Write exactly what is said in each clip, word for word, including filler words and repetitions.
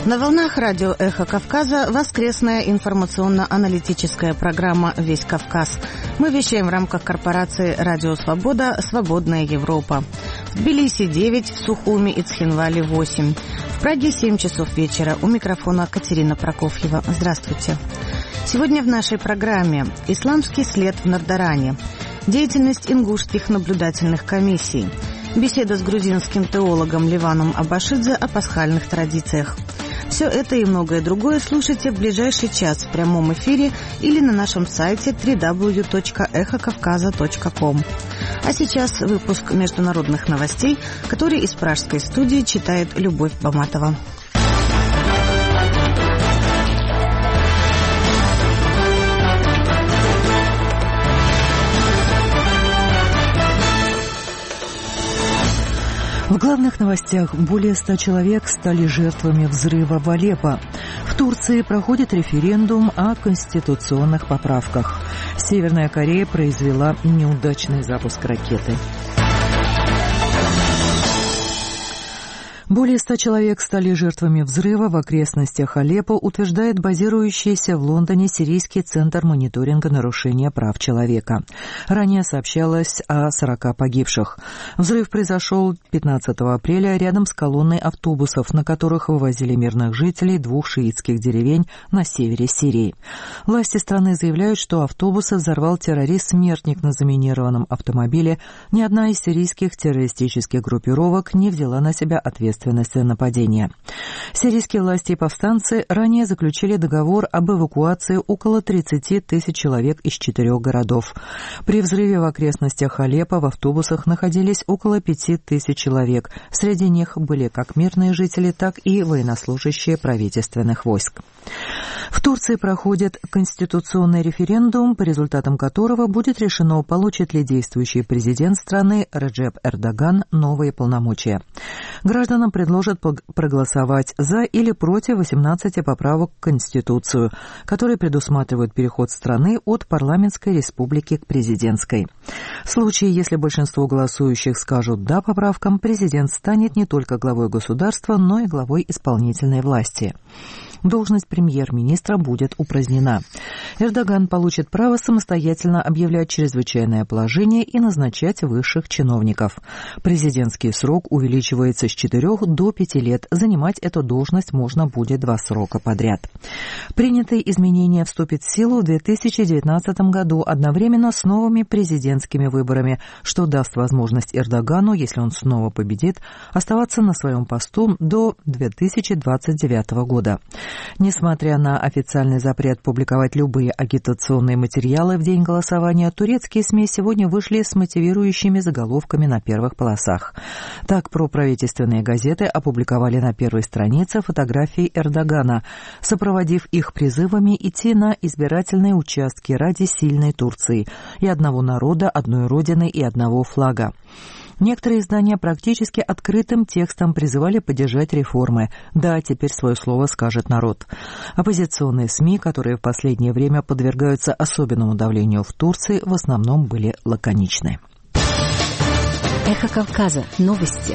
На волнах радио «Эхо Кавказа» воскресная информационно-аналитическая программа «Весь Кавказ». Мы вещаем в рамках корпорации «Радио Свобода. Свободная Европа». В Тбилиси девять, в Сухуми и Цхинвале восемь. В Праге семь часов вечера. У микрофона Катерина Прокофьева. Здравствуйте. Сегодня в нашей программе «Исламский след в Нардаране», деятельность ингушских наблюдательных комиссий, беседа с грузинским теологом Ливаном Абашидзе о пасхальных традициях. Все это и многое другое слушайте в ближайший час в прямом эфире или на нашем сайте дабл ю дабл ю дабл ю точка эхо кавказа точка ком. А сейчас выпуск международных новостей, который из пражской студии читает Любовь Баматова. В главных новостях более ста человек стали жертвами взрыва в Алеппо. В Турции проходит референдум о конституционных поправках. Северная Корея произвела неудачный запуск ракеты. Более ста человек стали жертвами взрыва в окрестностях Алеппо, утверждает базирующийся в Лондоне Сирийский центр мониторинга нарушения прав человека. Ранее сообщалось о сорока погибших. Взрыв произошел пятнадцатого апреля рядом с колонной автобусов, на которых вывозили мирных жителей двух шиитских деревень на севере Сирии. Власти страны заявляют, что автобусы взорвал террорист-смертник на заминированном автомобиле. Ни одна из сирийских террористических группировок не взяла на себя ответственность нападения. Сирийские власти и повстанцы ранее заключили договор об эвакуации около тридцати тысяч человек из четырех городов. При взрыве в окрестностях Алеппо в автобусах находились около пяти тысяч человек. Среди них были как мирные жители, так и военнослужащие правительственных войск. В Турции проходит конституционный референдум, по результатам которого будет решено, получит ли действующий президент страны Реджеп Эрдоган новые полномочия. Гражданам предложат проголосовать за или против восемнадцати поправок в Конституцию, которые предусматривают переход страны от парламентской республики к президентской. В случае, если большинство голосующих скажут «да» поправкам, президент станет не только главой государства, но и главой исполнительной власти. Должность премьер-министра будет упразднена. Эрдоган получит право самостоятельно объявлять чрезвычайное положение и назначать высших чиновников. Президентский срок увеличивается с четырех до пяти лет. Занимать эту должность можно будет два срока подряд. Принятые изменения вступят в силу в две тысячи девятнадцатом году одновременно с новыми президентскими выборами, что даст возможность Эрдогану, если он снова победит, оставаться на своем посту до две тысячи двадцать девятого года. Несмотря на официальный запрет публиковать любые агитационные материалы в день голосования, турецкие СМИ сегодня вышли с мотивирующими заголовками на первых полосах. Так, проправительственные газеты опубликовали на первой странице фотографии Эрдогана, сопроводив их призывами идти на избирательные участки ради сильной Турции и одного народа, одной родины и одного флага. Некоторые издания практически открытым текстом призывали поддержать реформы. Да, теперь свое слово скажет народ. Оппозиционные СМИ, которые в последнее время подвергаются особенному давлению в Турции, в основном были лаконичны. Эхо Кавказа. Новости.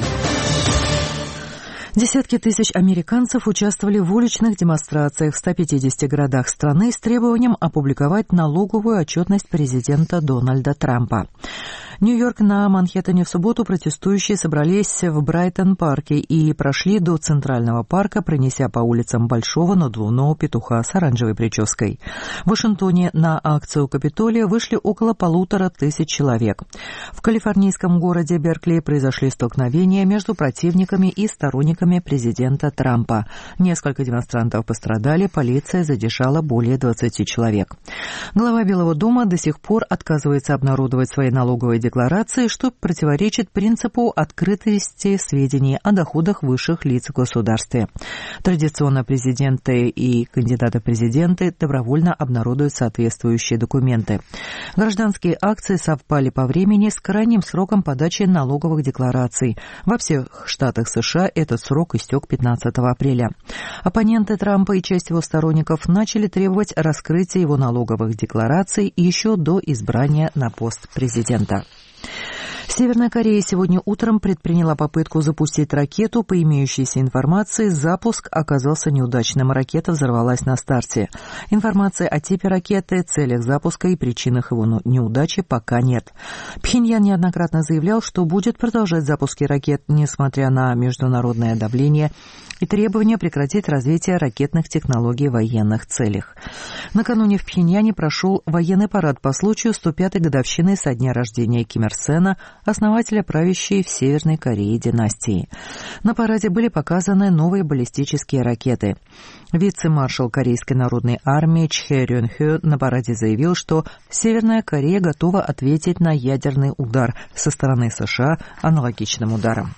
Десятки тысяч американцев участвовали в уличных демонстрациях в ста пятидесяти городах страны с требованием опубликовать налоговую отчетность президента Дональда Трампа. Нью-Йорк на Манхэттене в субботу протестующие собрались в Брайтон-парке и прошли до Центрального парка, пронеся по улицам большого надувного петуха с оранжевой прической. В Вашингтоне на акцию Капитолия вышли около полутора тысяч человек. В калифорнийском городе Беркли произошли столкновения между противниками и сторонниками президента Трампа. Несколько демонстрантов пострадали, полиция задержала более двадцати человек. Глава Белого дома до сих пор отказывается обнародовать свои налоговые декларации, что противоречит принципу открытости сведений о доходах высших лиц в государстве. Традиционно президенты и кандидаты в президенты добровольно обнародуют соответствующие документы. Гражданские акции совпали по времени с крайним сроком подачи налоговых деклараций. Во всех штатах США этот срок истек пятнадцатого апреля. Оппоненты Трампа и часть его сторонников начали требовать раскрытия его налоговых деклараций еще до избрания на пост президента. Северная Корея сегодня утром предприняла попытку запустить ракету. По имеющейся информации, запуск оказался неудачным. Ракета взорвалась на старте. Информации о типе ракеты, целях запуска и причинах его неудачи пока нет. Пхеньян неоднократно заявлял, что будет продолжать запуски ракет, несмотря на международное давление и требования прекратить развитие ракетных технологий в военных целях. Накануне в Пхеньяне прошел военный парад по случаю сто пятой годовщины со дня рождения Ким Ир Сена, основателя правящей в Северной Корее династии. На параде были показаны новые баллистические ракеты. Вице-маршал Корейской народной армии Чхе Рён Хё на параде заявил, что Северная Корея готова ответить на ядерный удар со стороны США аналогичным ударом.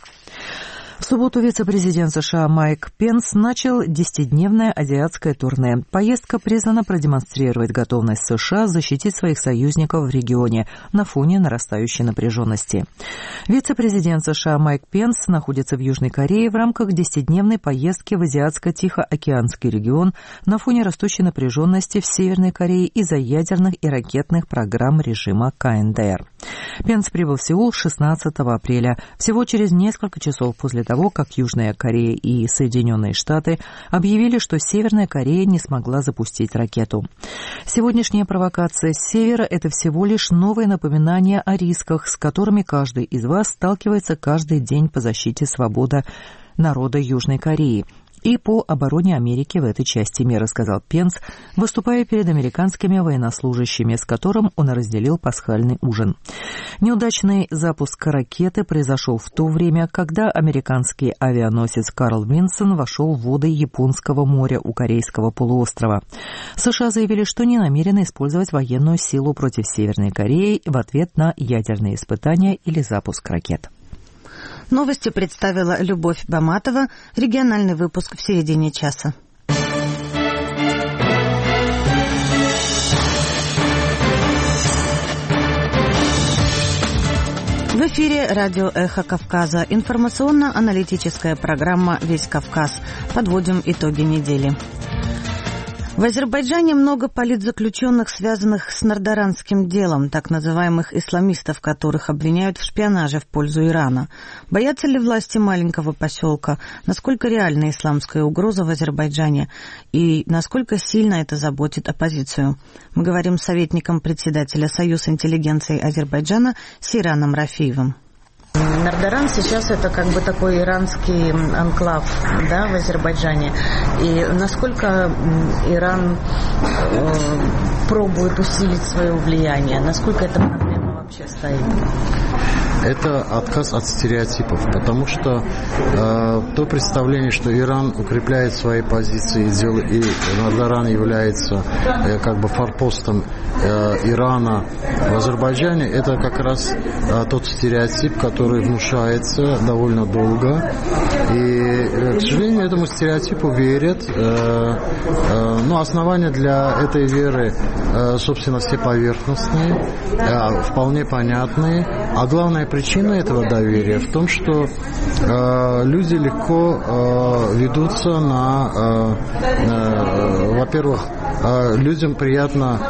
В субботу вице-президент США Майк Пенс начал десятидневное азиатское турне. Поездка призвана продемонстрировать готовность США защитить своих союзников в регионе на фоне нарастающей напряженности. Вице-президент США Майк Пенс находится в Южной Корее в рамках десятидневной поездки в Азиатско-Тихоокеанский регион на фоне растущей напряженности в Северной Корее из-за ядерных и ракетных программ режима КНДР. Пенс прибыл в Сеул шестнадцатого апреля, всего через несколько часов после того, как Южная Корея и Соединенные Штаты объявили, что Северная Корея не смогла запустить ракету. Сегодняшняя провокация с севера – это всего лишь новое напоминание о рисках, с которыми каждый из вас сталкивается каждый день по защите свободы народа Южной Кореи и по обороне Америки в этой части мира, сказал Пенс, выступая перед американскими военнослужащими, с которым он разделил пасхальный ужин. Неудачный запуск ракеты произошел в то время, когда американский авианосец Карл Винсон вошел в воды Японского моря у Корейского полуострова. США заявили, что не намерены использовать военную силу против Северной Кореи в ответ на ядерные испытания или запуск ракет. Новости представила Любовь Баматова. Региональный выпуск в середине часа. В эфире радио «Эхо Кавказа». Информационно-аналитическая программа «Весь Кавказ». Подводим итоги недели. В Азербайджане много политзаключенных, связанных с нардаранским делом, так называемых исламистов, которых обвиняют в шпионаже в пользу Ирана. Боятся ли власти маленького поселка? Насколько реальна исламская угроза в Азербайджане? И насколько сильно это заботит оппозицию? Мы говорим с советником председателя Союза интеллигенции Азербайджана Сейраном Рафиевым. Нардаран сейчас это как бы такой иранский анклав, да, в Азербайджане. И насколько Иран э, пробует усилить свое влияние, насколько эта проблема вообще стоит? Это отказ от стереотипов, потому что э, то представление, что Иран укрепляет свои позиции и Нардаран является э, как бы форпостом э, Ирана в Азербайджане, это как раз э, тот стереотип, который внушается довольно долго. И, э, к сожалению, этому стереотипу верят. Э, э, но основания для этой веры, э, собственно, все поверхностные, э, вполне понятные. А главное, причина этого доверия в том, что э, люди легко э, ведутся на, э, э, во-первых, э, людям приятно,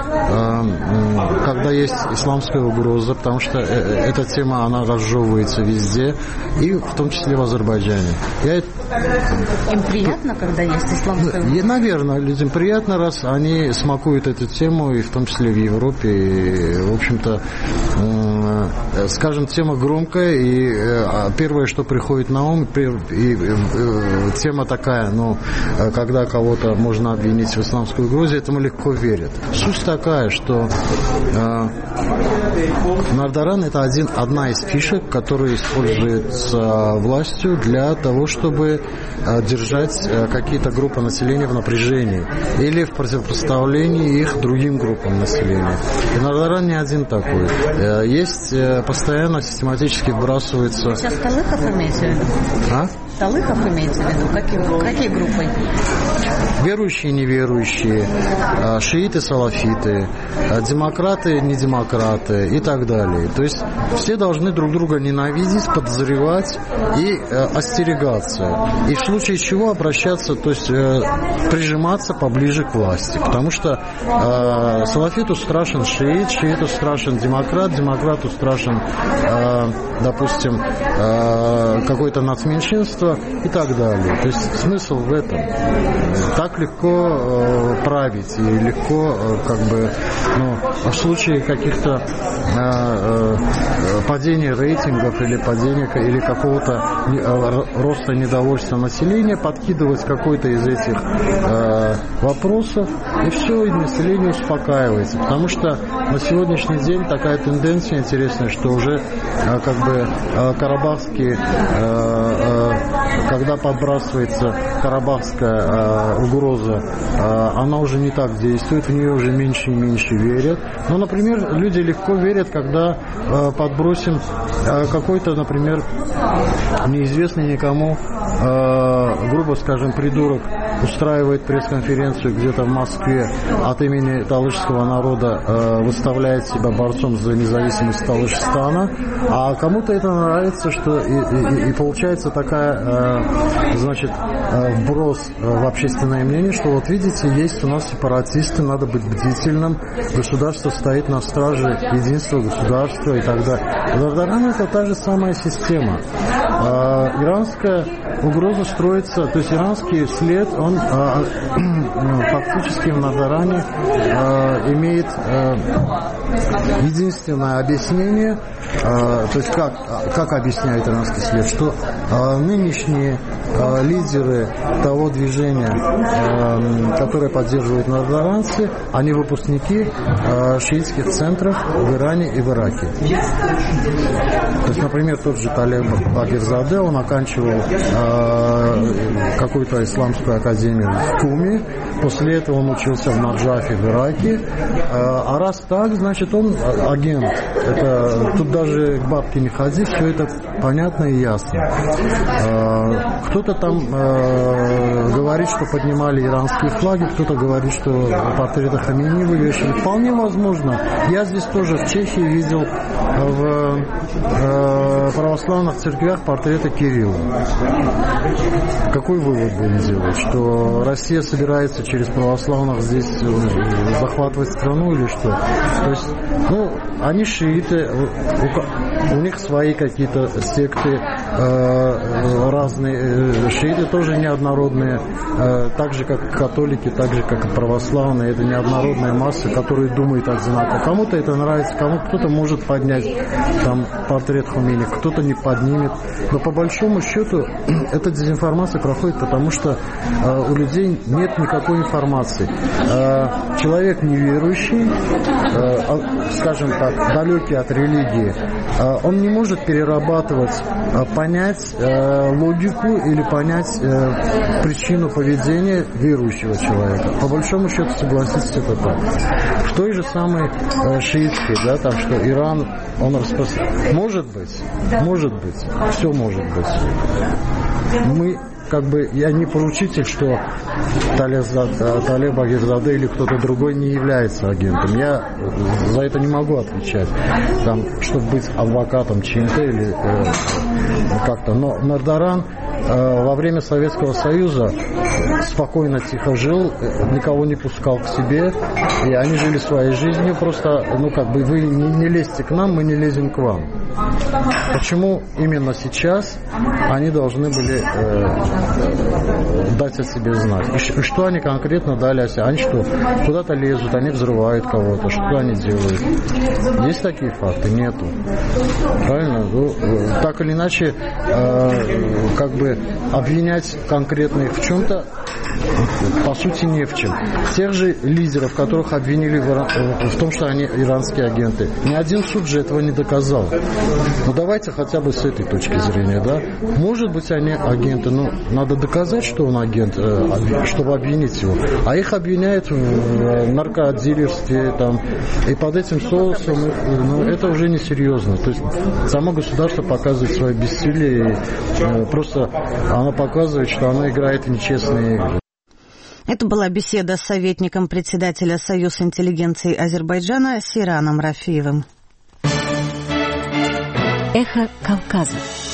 э, когда есть исламская угроза, потому что э, эта тема, она разжевывается везде, и в том числе в Азербайджане. Я... Им приятно, когда есть исламская угроза? Наверное, людям приятно, раз они смакуют эту тему, и в том числе в Европе, и, в общем-то, э, скажем, тема громкая, и э, первое, что приходит на ум, и, и, э, тема такая, ну, когда кого-то можно обвинить в исламской угрозе, этому легко верят. Суть такая, что э, Нардаран – это один, одна из фишек, которая используется властью для того, чтобы э, держать э, какие-то группы населения в напряжении или в противопоставлении их другим группам населения. И Нардаран не один такой. Э, есть э, постоянно систематически вбрасывается... Сейчас Талыхов имеете в виду? А? Талыхов имеете в виду? Какие, какие группы? Верующие и неверующие, шииты, салафиты, демократы, не демократы и так далее. То есть все должны друг друга ненавидеть, подозревать и э, остерегаться. И в случае чего обращаться, то есть э, прижиматься поближе к власти. Потому что э, салафиту страшен шиит, шииту страшен демократ, демократу страшен, э, допустим, э, какое-то нацменьшинство и так далее. То есть смысл в этом. Так легко э, править и легко э, как бы, ну, в случае каких-то э, э, падения рейтингов или падения или какого-то э, роста недовольства населения подкидывать какой-то из этих э, вопросов, и все, и население успокаивается. Потому что на сегодняшний день такая тенденция интересная, что уже э, как бы э, карабахские, э, э, когда подбрасывается карабахская э, угроза, э, она уже не так действует, в нее уже меньше и меньше верят. Но, например, люди легко верят, когда э, подбросим э, какой-то, например, неизвестный никому, э, грубо скажем, придурок устраивает пресс-конференцию где-то в Москве от имени талышского народа, э, выставляет себя борцом за независимость Талышстана, а кому-то это нравится, что и, и, и получается такая, э, значит, э, вброс в общественное мнение, что вот видите, есть у нас сепаратисты, надо быть бдительным, государство стоит на страже единства государства и так далее. В Нардаране это та же самая система. Э, иранская угроза строится, то есть иранский след, он э, фактически в Нардаране э, имеет э, единственное объяснение, э, то есть как, как объясняет иранский след, что э, нынешние э, лидеры того движения, э, которое поддерживают нардаранцы, они выпускники э, шиитских центров в Иране и в Ираке. То есть, например, тот же Талеб Багирзаде, он оканчивал э, какую-то исламскую академию в Куме, после этого он учился в Наджафе в Ираке, э, а раз так, значит, он агент. Это, тут даже к бабке не ходи, все это понятно и ясно. Э, кто-то там э, говорит, что поднимали иранские флаги, кто-то говорит, что портреты Хамини вывешивали. Вполне возможно. Я здесь тоже в Чехии видел в э, православных церквях портреты Кирилла. Какой вывод будем делать? Что Россия собирается через православных здесь захватывать страну или что? То есть, ну, они шииты, у, у них свои какие-то секты э, разные. Шииты тоже неоднородные, э, так же как католики, так же как и православные. Это неоднородная масса, которая думает одинаково. Кому-то это нравится, кому кто-то может поднять там портрет Хомейни, кто-то не поднимет. Но по большому счету эта дезинформация проходит, потому что э, у людей нет никакой информации. Э, человек неверующий, э, скажем так, далекий от религии, э, он не может перерабатывать, э, понять э, логику или понять э, причину поведения верующего человека. По большому счету, согласитесь, это так. В той же самой э, шиитской, да, там, что Иран, он распространяет. Может быть, может быть, все может быть. Мы, как бы, я не поручитель, что Талеб Багирзаде или кто-то другой не является агентом. Я за это не могу отвечать, там, чтобы быть адвокатом ЧНТ или э, как-то. Но Нардаран э, во время Советского Союза спокойно, тихо жил, никого не пускал к себе, и они жили своей жизнью, просто, ну, как бы, вы не, не лезьте к нам, мы не лезем к вам. Почему именно сейчас они должны были э, дать о себе знать? И что они конкретно дали о себе? Они что, куда-то лезут, они взрывают кого-то, что они делают? Есть такие факты? Нету. Правильно? Ну, так или иначе, э, как бы обвинять конкретно их в чем-то, по сути, не в чем. Тех же лидеров, которых обвинили в, Иран, в том, что они иранские агенты, ни один суд же этого не доказал. Ну, давайте хотя бы с этой точки зрения, да. Может быть, они агенты, но надо доказать, что он агент, чтобы обвинить его. А их обвиняют в наркодилерстве, там, и под этим соусом, ну, это уже несерьезно. То есть само государство показывает свое бессилие, и просто оно показывает, что оно играет в нечестные игры. Это была беседа с советником председателя Союза интеллигенции Азербайджана Сейраном Рафиевым. Эхо Кавказа.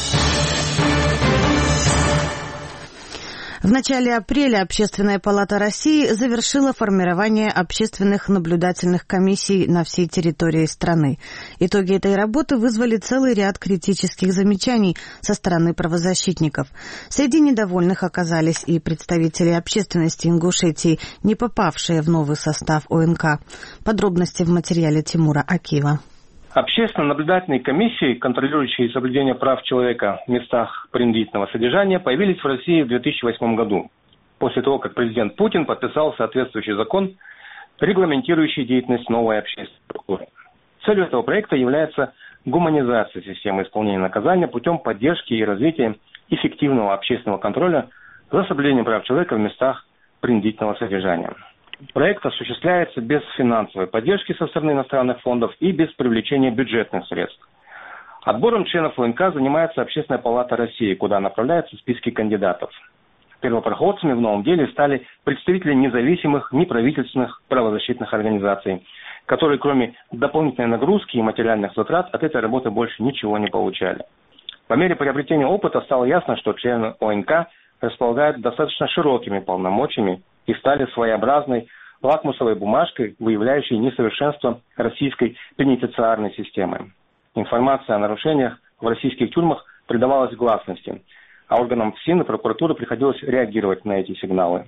В начале апреля Общественная палата России завершила формирование общественных наблюдательных комиссий на всей территории страны. Итоги этой работы вызвали целый ряд критических замечаний со стороны правозащитников. Среди недовольных оказались и представители общественности Ингушетии, не попавшие в новый состав ОНК. Подробности в материале Тимура Акиева. Общественно-наблюдательные комиссии, контролирующие соблюдение прав человека в местах принудительного содержания, появились в России в две тысячи восьмом году, после того, как президент Путин подписал соответствующий закон, регламентирующий деятельность новой общественной структуры. Целью этого проекта является гуманизация системы исполнения наказания путем поддержки и развития эффективного общественного контроля за соблюдением прав человека в местах принудительного содержания. Проект осуществляется без финансовой поддержки со стороны иностранных фондов и без привлечения бюджетных средств. Отбором членов ОНК занимается Общественная палата России, куда направляются списки кандидатов. Первопроходцами в новом деле стали представители независимых, неправительственных правозащитных организаций, которые кроме дополнительной нагрузки и материальных затрат от этой работы больше ничего не получали. По мере приобретения опыта стало ясно, что члены ОНК располагают достаточно широкими полномочиями и стали своеобразной лакмусовой бумажкой, выявляющей несовершенство российской пенитенциарной системы. Информация о нарушениях в российских тюрьмах придавалась гласности, а органам ФСИН и прокуратуры приходилось реагировать на эти сигналы.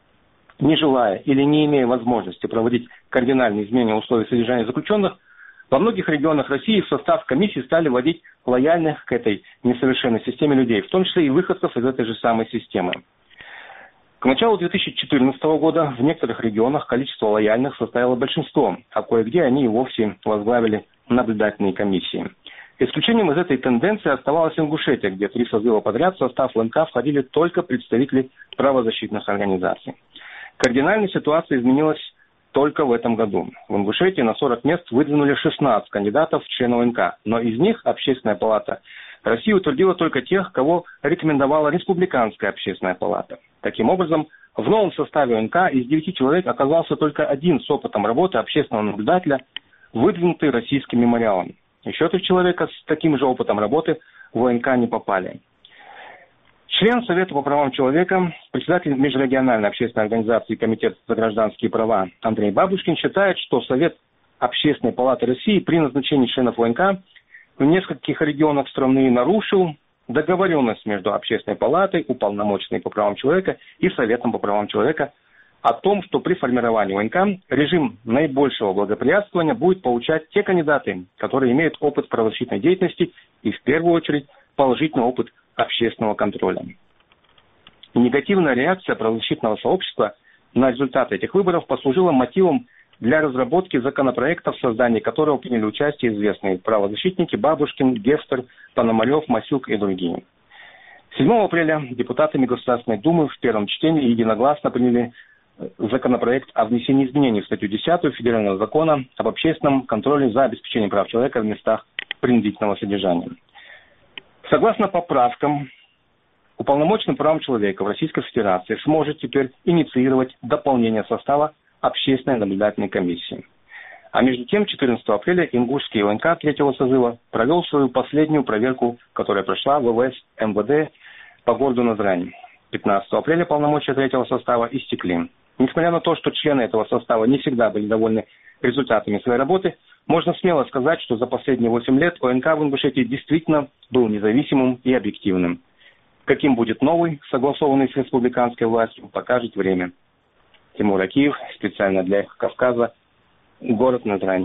Не желая или не имея возможности проводить кардинальные изменения условий содержания заключенных, во многих регионах России в состав комиссии стали вводить лояльных к этой несовершенной системе людей, в том числе и выходцев из этой же самой системы. К началу две тысячи четырнадцатого года в некоторых регионах количество лояльных составило большинство, а кое-где они и вовсе возглавили наблюдательные комиссии. Исключением из этой тенденции оставалась Ингушетия, где три созыва подряд в состав ЛНК входили только представители правозащитных организаций. Кардинально ситуация изменилась только в этом году. В Ингушетии на сорок мест выдвинули шестнадцать кандидатов в члены ОНК, но из них Общественная палата России утвердила только тех, кого рекомендовала Республиканская общественная палата. Таким образом, в новом составе ОНК из девяти человек оказался только один с опытом работы общественного наблюдателя, выдвинутый российским мемориалом. Еще три человека с таким же опытом работы в ОНК не попали. Член Совета по правам человека, председатель межрегиональной общественной организации Комитет за гражданские права Андрей Бабушкин считает, что Совет Общественной палаты России при назначении членов ОНК в нескольких регионах страны нарушил договоренность между Общественной палатой, уполномоченной по правам человека, и Советом по правам человека о том, что при формировании ОНК режим наибольшего благоприятствования будет получать те кандидаты, которые имеют опыт правозащитной деятельности и, в первую очередь, положительный опыт общественного контроля. И негативная реакция правозащитного сообщества на результаты этих выборов послужила мотивом для разработки законопроекта, в создании которого приняли участие известные правозащитники Бабушкин, Гефтер, Пономарев, Масюк и другие. седьмого апреля депутатами Государственной Думы в первом чтении единогласно приняли законопроект о внесении изменений в статью десятую Федерального закона об общественном контроле за обеспечением прав человека в местах принудительного содержания. Согласно поправкам, уполномоченный по правам человека в Российской Федерации сможет теперь инициировать дополнение состава Общественной наблюдательной комиссии. А между тем, четырнадцатого апреля Ингушский ОНК третьего созыва провел свою последнюю проверку, которая прошла в ВВС МВД по городу Назрань. пятнадцатого апреля полномочия третьего состава истекли. Несмотря на то, что члены этого состава не всегда были довольны результатами своей работы, можно смело сказать, что за последние восемь лет ОНК в Ингушетии действительно был независимым и объективным. Каким будет новый, согласованный с республиканской властью, покажет время. Тимур Акиев, специально для Эхо Кавказа, город Назрань.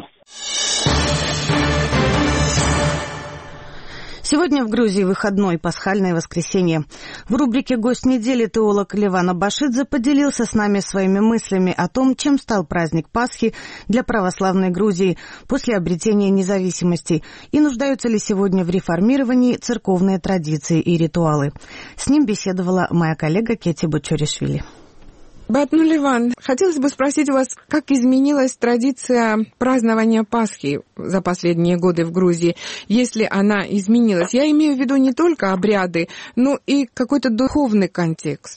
Сегодня в Грузии выходной, пасхальное воскресенье. В рубрике «Гость недели» теолог Леван Абашидзе поделился с нами своими мыслями о том, чем стал праздник Пасхи для православной Грузии после обретения независимости и нуждаются ли сегодня в реформировании церковные традиции и ритуалы. С ним беседовала моя коллега Кетти Бочоришвили. Батну Леван, хотелось бы спросить у вас, как изменилась традиция празднования Пасхи за последние годы в Грузии, если она изменилась? Я имею в виду не только обряды, но и какой-то духовный контекст.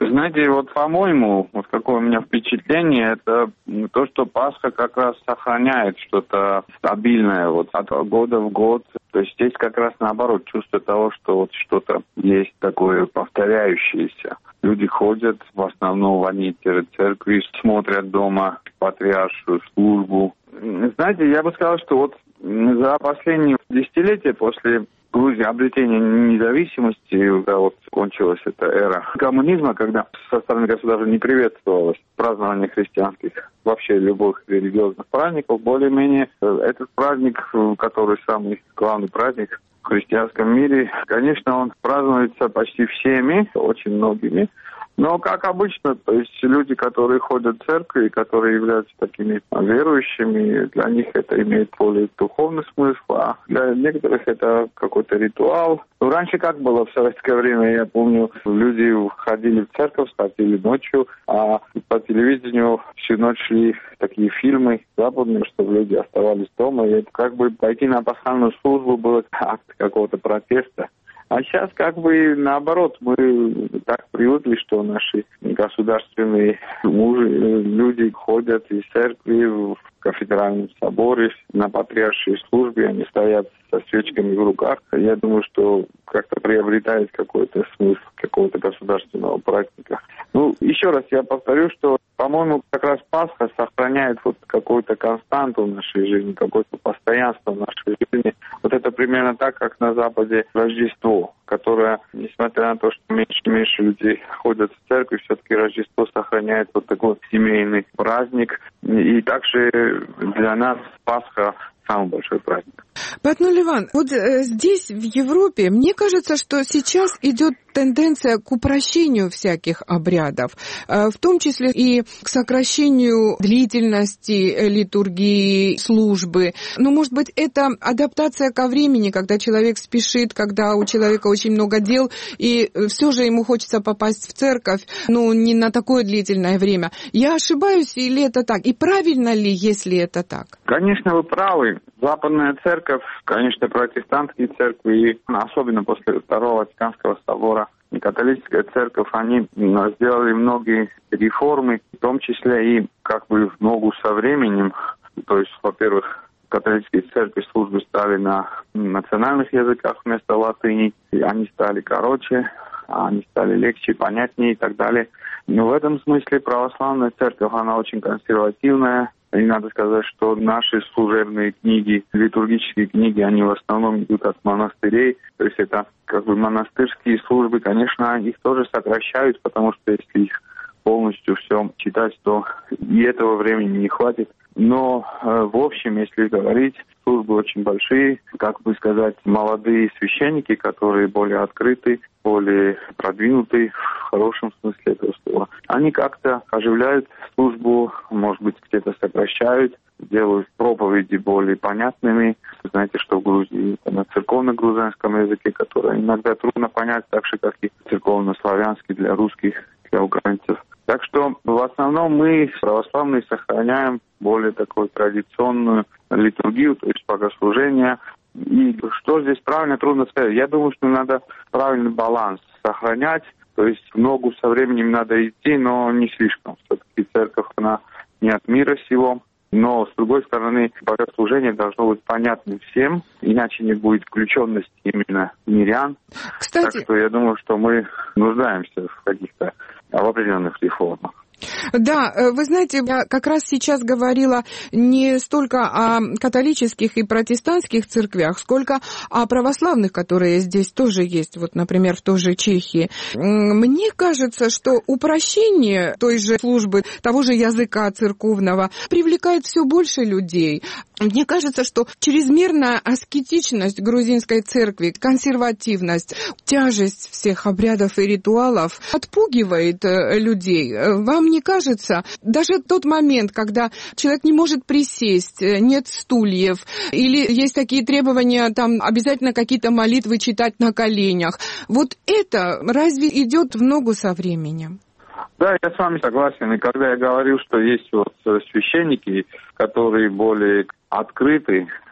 Знаете, вот по-моему, вот какое у меня впечатление, это то, что Пасха как раз сохраняет что-то стабильное вот от года в год. То есть здесь как раз наоборот чувство того, что вот что-то есть такое повторяющееся. Люди ходят в основном в одни-те церкви, смотрят дома патриаршую службу. Знаете, я бы сказал, что вот за последние десятилетия после Грузии обретения независимости, когда вот кончилась эта эра коммунизма, когда со стороны государства не приветствовалось празднование христианских, вообще любых религиозных праздников, более-менее этот праздник, который самый главный праздник в христианском мире, конечно, он празднуется почти всеми, очень многими. Но, как обычно, то есть люди, которые ходят в церкви, которые являются такими верующими, для них это имеет более духовный смысл, а для некоторых это какой-то ритуал. Ну, раньше как было в советское время, я помню, люди ходили в церковь, ходили ночью, а по телевидению всю ночь шли такие фильмы западные, чтобы люди оставались дома, и это как бы пойти на пасхальную службу было акт какого-то протеста. А сейчас как бы наоборот, мы так привыкли, что наши государственные мужи, люди ходят из церкви в кафедральном соборе, на патриаршей службе, они стоят со свечками в руках. Я думаю, что как-то приобретает какой-то смысл какого-то государственного праздника. Ну, еще раз я повторю, что, по-моему, как раз Пасха сохраняет вот какую-то константу в нашей жизни, какое-то постоянство в нашей жизни. Вот это примерно так, как на Западе Рождество, которое, несмотря на то, что меньше и меньше людей ходят в церковь, все-таки Рождество сохраняет вот такой семейный праздник. И также для нас Пасха самый большой праздник. Патнуль Иван, вот э, здесь, в Европе, мне кажется, что сейчас идет тенденция к упрощению всяких обрядов, э, в том числе и к сокращению длительности литургии, службы. Ну, может быть, это адаптация ко времени, когда человек спешит, когда у человека очень много дел, и все же ему хочется попасть в церковь, ну, не на такое длительное время. Я ошибаюсь, или это так? И правильно ли, если это так? Конечно, вы правы. Западная церковь, конечно, протестантские церкви, и особенно после Второго Ватиканского собора, и католическая церковь, они сделали многие реформы, в том числе и как бы в ногу со временем. То есть, во-первых, католические церкви службы стали на национальных языках вместо латыни, и они стали короче, они стали легче, понятнее и так далее. Но в этом смысле православная церковь, она очень консервативная. И надо сказать, что наши служебные книги, литургические книги, они в основном идут от монастырей. То есть это как бы монастырские службы, конечно, их тоже сокращают, потому что если их полностью все читать, то и этого времени не хватит. Но э, в общем, если говорить, службы очень большие, как бы сказать, молодые священники, которые более открыты, более продвинутые в хорошем смысле этого слова. Они как-то оживляют службу, может быть, где-то сокращают, делают проповеди более понятными. Знаете, что в Грузии это на церковно-грузинском языке, который иногда трудно понять, так же, как и церковно-славянский для русских, для украинцев. Так что в основном мы, православные, сохраняем более такую традиционную литургию, то есть богослужение. И что здесь правильно, трудно сказать. Я думаю, что надо правильный баланс сохранять, то есть в ногу со временем надо идти, но не слишком. Все-таки церковь, она не от мира сего. Но, с другой стороны, богослужение должно быть понятным всем, иначе не будет включенности именно мирян. Кстати... Так что я думаю, что мы нуждаемся в каких-то в определенных реформах. Да, вы знаете, я как раз сейчас говорила не столько о католических и протестантских церквях, сколько о православных, которые здесь тоже есть, вот, например, в той же Чехии. Мне кажется, что упрощение той же службы, того же языка церковного привлекает все больше людей. Мне кажется, что чрезмерная аскетичность грузинской церкви, консервативность, тяжесть всех обрядов и ритуалов отпугивает людей. Вам не кажется, даже тот момент, когда человек не может присесть, нет стульев, или есть такие требования, там обязательно какие-то молитвы читать на коленях, вот это разве идет в ногу со временем? Да, я с вами согласен. И когда я говорил, что есть вот священники, которые более открыты,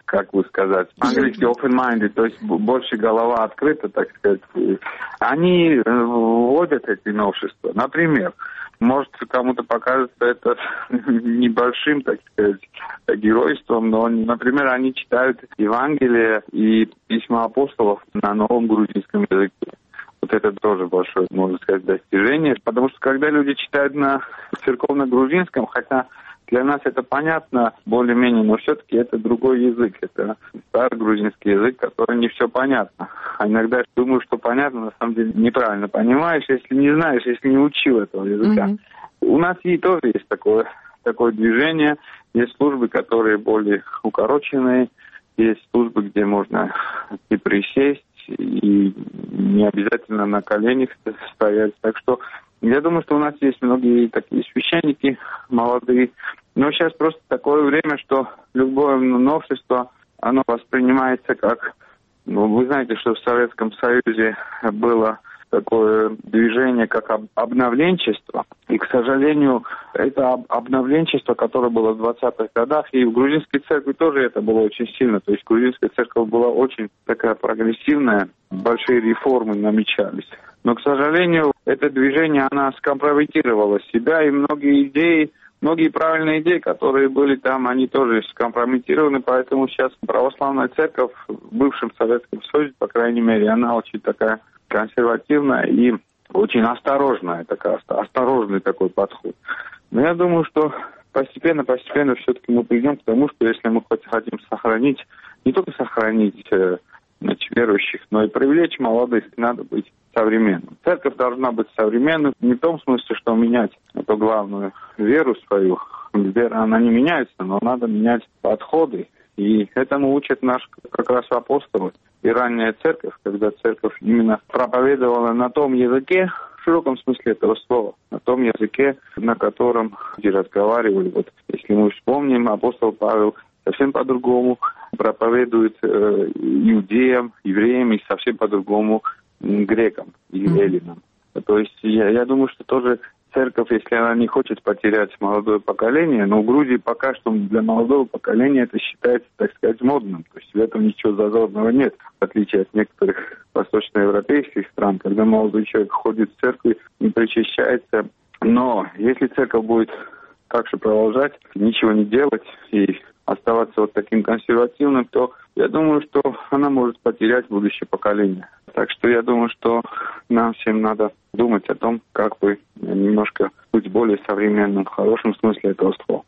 как бы сказать, по-английски open-minded, то есть больше голова открыта, так сказать. Они вводят эти новшества. Например, может, кому-то покажется это небольшим, так сказать, геройством, но, например, они читают Евангелие и письма апостолов на новом грузинском языке. Вот это тоже большое, можно сказать, достижение, потому что когда люди читают на церковно-грузинском, хотя для нас это понятно более-менее, но все-таки это другой язык, это старый грузинский язык, который не все понятно. А иногда думаю, что понятно, на самом деле неправильно понимаешь, если не знаешь, если не учил этого языка. Mm-hmm. У нас и тоже есть такое, такое движение, есть службы, которые более укороченные, есть службы, где можно и присесть, и не обязательно на коленях стоять. Так что я думаю, что у нас есть многие такие священники молодые. Но сейчас просто такое время, что любое новшество, оно воспринимается как... Ну, вы знаете, что в Советском Союзе было такое движение, как об- обновленчество. И, к сожалению, это об- обновленчество, которое было в двадцатых годах, и в грузинской церкви тоже это было очень сильно. То есть грузинская церковь была очень такая прогрессивная, большие реформы намечались. Но, к сожалению, это движение, она скомпрометировала себя, и многие идеи, многие правильные идеи, которые были там, они тоже скомпрометированы, поэтому сейчас православная церковь в бывшем Советском Союзе, по крайней мере, она очень такая консервативная и очень осторожная, такая, осторожный такой подход. Но я думаю, что постепенно-постепенно все-таки мы придем к тому, что если мы хотим сохранить, не только сохранить э, значит, верующих, но и привлечь молодых, надо быть современным. Церковь должна быть современной, не в том смысле, что менять эту главную веру свою. Вера, она не меняется, но надо менять подходы. И этому учат наш как раз апостолы и ранняя церковь, когда церковь именно проповедовала на том языке, в широком смысле этого слова, на том языке, на котором люди разговаривали. Вот если мы вспомним, апостол Павел совсем по-другому проповедует э, иудеям, евреям и совсем по-другому грекам и эллинам. То есть я, я думаю, что тоже церковь, если она не хочет потерять молодое поколение, но в Грузии пока что для молодого поколения это считается, так сказать, модным. То есть в этом ничего зазорного нет, в отличие от некоторых восточноевропейских стран, когда молодой человек ходит в церковь и причащается. Но если церковь будет так же продолжать, ничего не делать и оставаться вот таким консервативным, то я думаю, что она может потерять будущее поколение. Так что я думаю, что нам всем надо думать о том, как бы немножко быть более современным в хорошем смысле этого слова.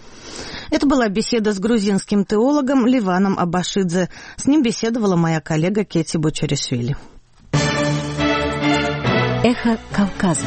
Это была беседа с грузинским теологом Ливаном Абашидзе. С ним беседовала моя коллега Кети Бочеришвили. Эхо Кавказа.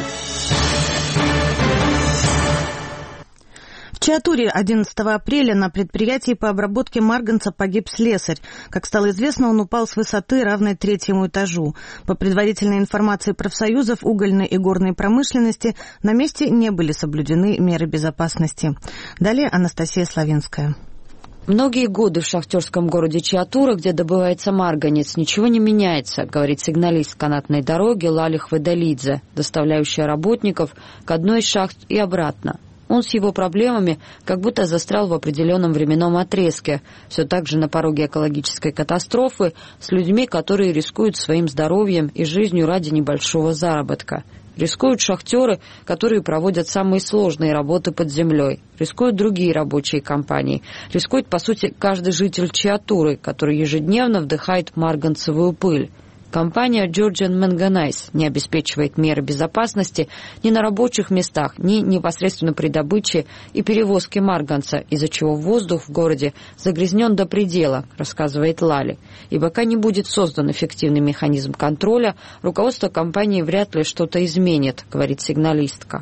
В Чиатуре одиннадцатого апреля на предприятии по обработке марганца погиб слесарь. Как стало известно, он упал с высоты, равной третьему этажу. По предварительной информации профсоюзов угольной и горной промышленности, на месте не были соблюдены меры безопасности. Далее Анастасия Славинская. Многие годы в шахтерском городе Чиатура, где добывается марганец, ничего не меняется, говорит сигналист канатной дороги Лалих Ведалидзе, доставляющая работников к одной из шахт и обратно. Он с его проблемами как будто застрял в определенном временном отрезке, все так же на пороге экологической катастрофы, с людьми, которые рискуют своим здоровьем и жизнью ради небольшого заработка. Рискуют шахтеры, которые проводят самые сложные работы под землей. Рискуют другие рабочие компании. Рискует, по сути, каждый житель Чиатуры, который ежедневно вдыхает марганцевую пыль. Компания Georgian Manganese не обеспечивает меры безопасности ни на рабочих местах, ни непосредственно при добыче и перевозке марганца, из-за чего воздух в городе загрязнен до предела, рассказывает Лали. И пока не будет создан эффективный механизм контроля, руководство компании вряд ли что-то изменит, говорит сигналистка.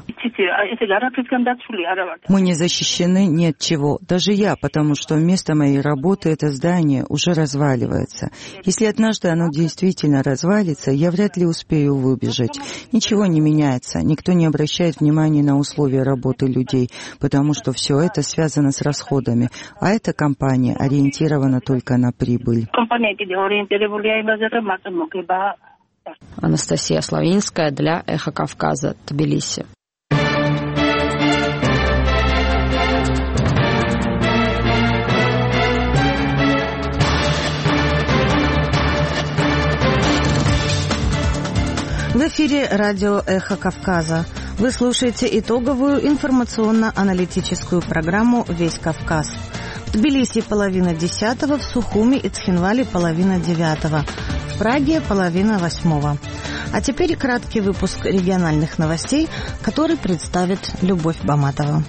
Мы не защищены ни от чего, даже я, потому что место моей работы это здание уже разваливается. Если однажды оно действительно развалится, я вряд ли успею выбежать. Ничего не меняется, никто не обращает внимания на условия работы людей, потому что все это связано с расходами, а эта компания ориентирована только на прибыль. Анастасия Славинская для Эхо Кавказа, Тбилиси. В эфире радио «Эхо Кавказа». Вы слушаете итоговую информационно-аналитическую программу «Весь Кавказ». В Тбилиси половина десятого, в Сухуми и Цхинвале половина девятого, в Праге половина восьмого. А теперь краткий выпуск региональных новостей, который представит Любовь Баматова.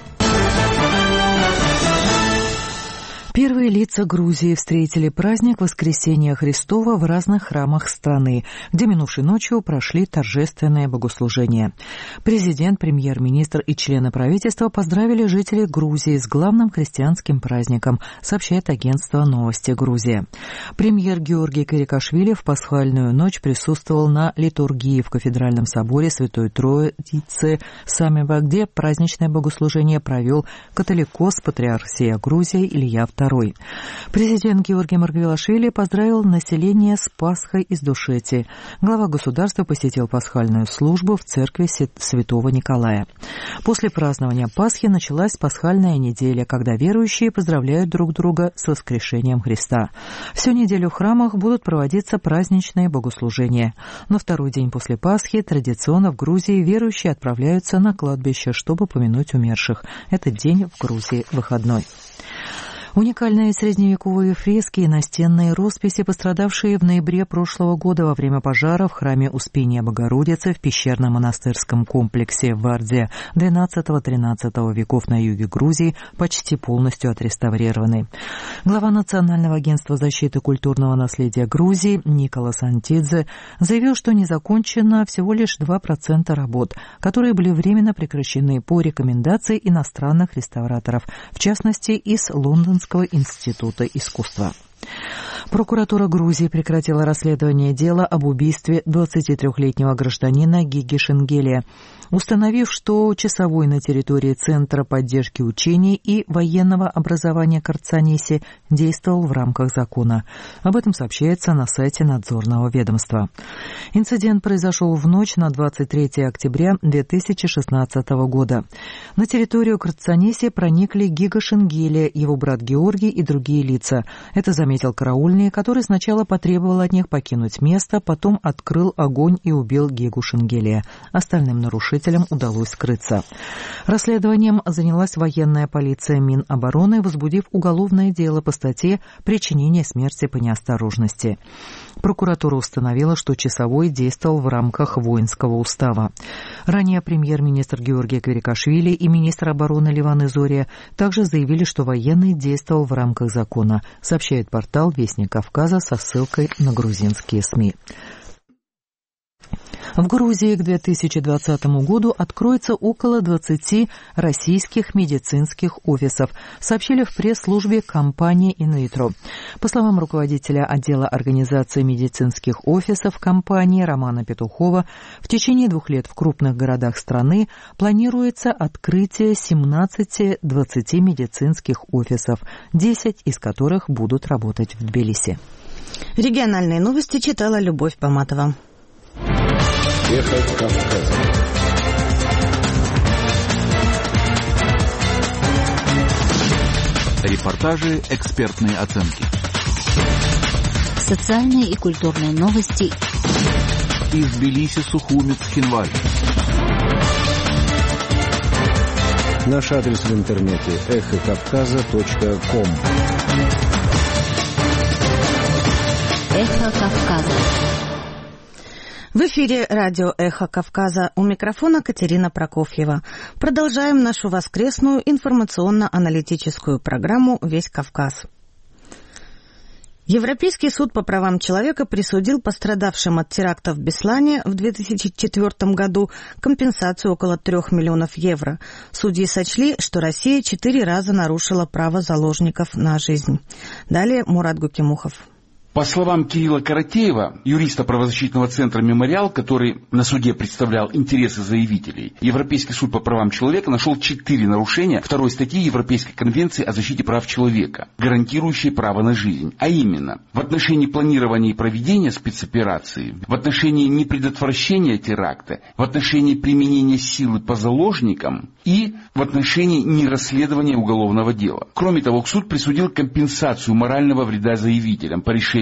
Первые лица Грузии встретили праздник Воскресения Христова в разных храмах страны, где минувшей ночью прошли торжественные богослужения. Президент, премьер-министр и члены правительства поздравили жителей Грузии с главным христианским праздником, сообщает агентство «Новости Грузия». Премьер Георгий Карикашвили в пасхальную ночь присутствовал на литургии в кафедральном соборе Святой Троицы Самеба, где праздничное богослужение провел католикос патриархия Грузии Илья Второй. Президент Георгий Маргвелашвили поздравил население с Пасхой из Душети. Глава государства посетил пасхальную службу в церкви Святого Николая. После празднования Пасхи началась пасхальная неделя, когда верующие поздравляют друг друга с воскрешением Христа. Всю неделю в храмах будут проводиться праздничные богослужения. На второй день после Пасхи традиционно в Грузии верующие отправляются на кладбище, чтобы помянуть умерших. Этот день в Грузии выходной. Уникальные средневековые фрески и настенные росписи, пострадавшие в ноябре прошлого года во время пожара в храме Успения Богородицы в пещерном монастырском комплексе в Варде двенадцатого-тринадцатого веков на юге Грузии, почти полностью отреставрированы. Глава Национального агентства защиты культурного наследия Грузии Николас Антидзе заявил, что не закончено всего лишь два процента работ, которые были временно прекращены по рекомендации иностранных реставраторов, в частности, из Лондонского института искусства. Прокуратура Грузии прекратила расследование дела об убийстве двадцатитрёхлетнего гражданина Гиги Шенгелия, установив, что часовой на территории Центра поддержки учений и военного образования Карцаниси действовал в рамках закона. Об этом сообщается на сайте надзорного ведомства. Инцидент произошел в ночь на двадцать третье октября две тысячи шестнадцатого года. На территорию Карцаниси проникли Гига Шенгелия, его брат Георгий и другие лица. Это заметил караульный, который сначала потребовал от них покинуть место, потом открыл огонь и убил Гигу Шенгелия. Остальным нарушителям удалось скрыться. Расследованием занялась военная полиция Минобороны, возбудив уголовное дело по статье «Причинение смерти по неосторожности». Прокуратура установила, что часовой действовал в рамках воинского устава. Ранее премьер-министр Георгий Карикашвили и министр обороны Ливан Изория также заявили, что военный действовал в рамках закона, сообщает портал «Вестник Кавказа» со ссылкой на грузинские СМИ. В Грузии к две тысячи двадцатому году откроется около двадцати российских медицинских офисов, сообщили в пресс-службе компании «Инвитро». По словам руководителя отдела организации медицинских офисов компании Романа Петухова, в течение двух лет в крупных городах страны планируется открытие семнадцати-двадцати медицинских офисов, десять из которых будут работать в Тбилиси. Региональные новости читала Любовь Баматова. Эхо Кавказа. Репортажи, экспертные оценки. Социальные и культурные новости. Из Тбилиси, Сухуми, Цхинваль. Наш адрес в интернете эхо кавказа точка ком. Эхо Кавказа. В эфире радио «Эхо Кавказа». У микрофона Катерина Прокофьева. Продолжаем нашу воскресную информационно-аналитическую программу «Весь Кавказ». Европейский суд по правам человека присудил пострадавшим от теракта в Беслане в две тысячи четвёртом году компенсацию около трех миллионов евро. Судьи сочли, что Россия четыре раза нарушила право заложников на жизнь. Далее Мурат Гукимухов. По словам Кирилла Каратеева, юриста правозащитного центра «Мемориал», который на суде представлял интересы заявителей, Европейский суд по правам человека нашел четыре нарушения второй статьи Европейской конвенции о защите прав человека, гарантирующей право на жизнь, а именно в отношении планирования и проведения спецоперации, в отношении непредотвращения теракта, в отношении применения силы по заложникам и в отношении нерасследования уголовного дела. Кроме того, суд присудил компенсацию морального вреда заявителям по решению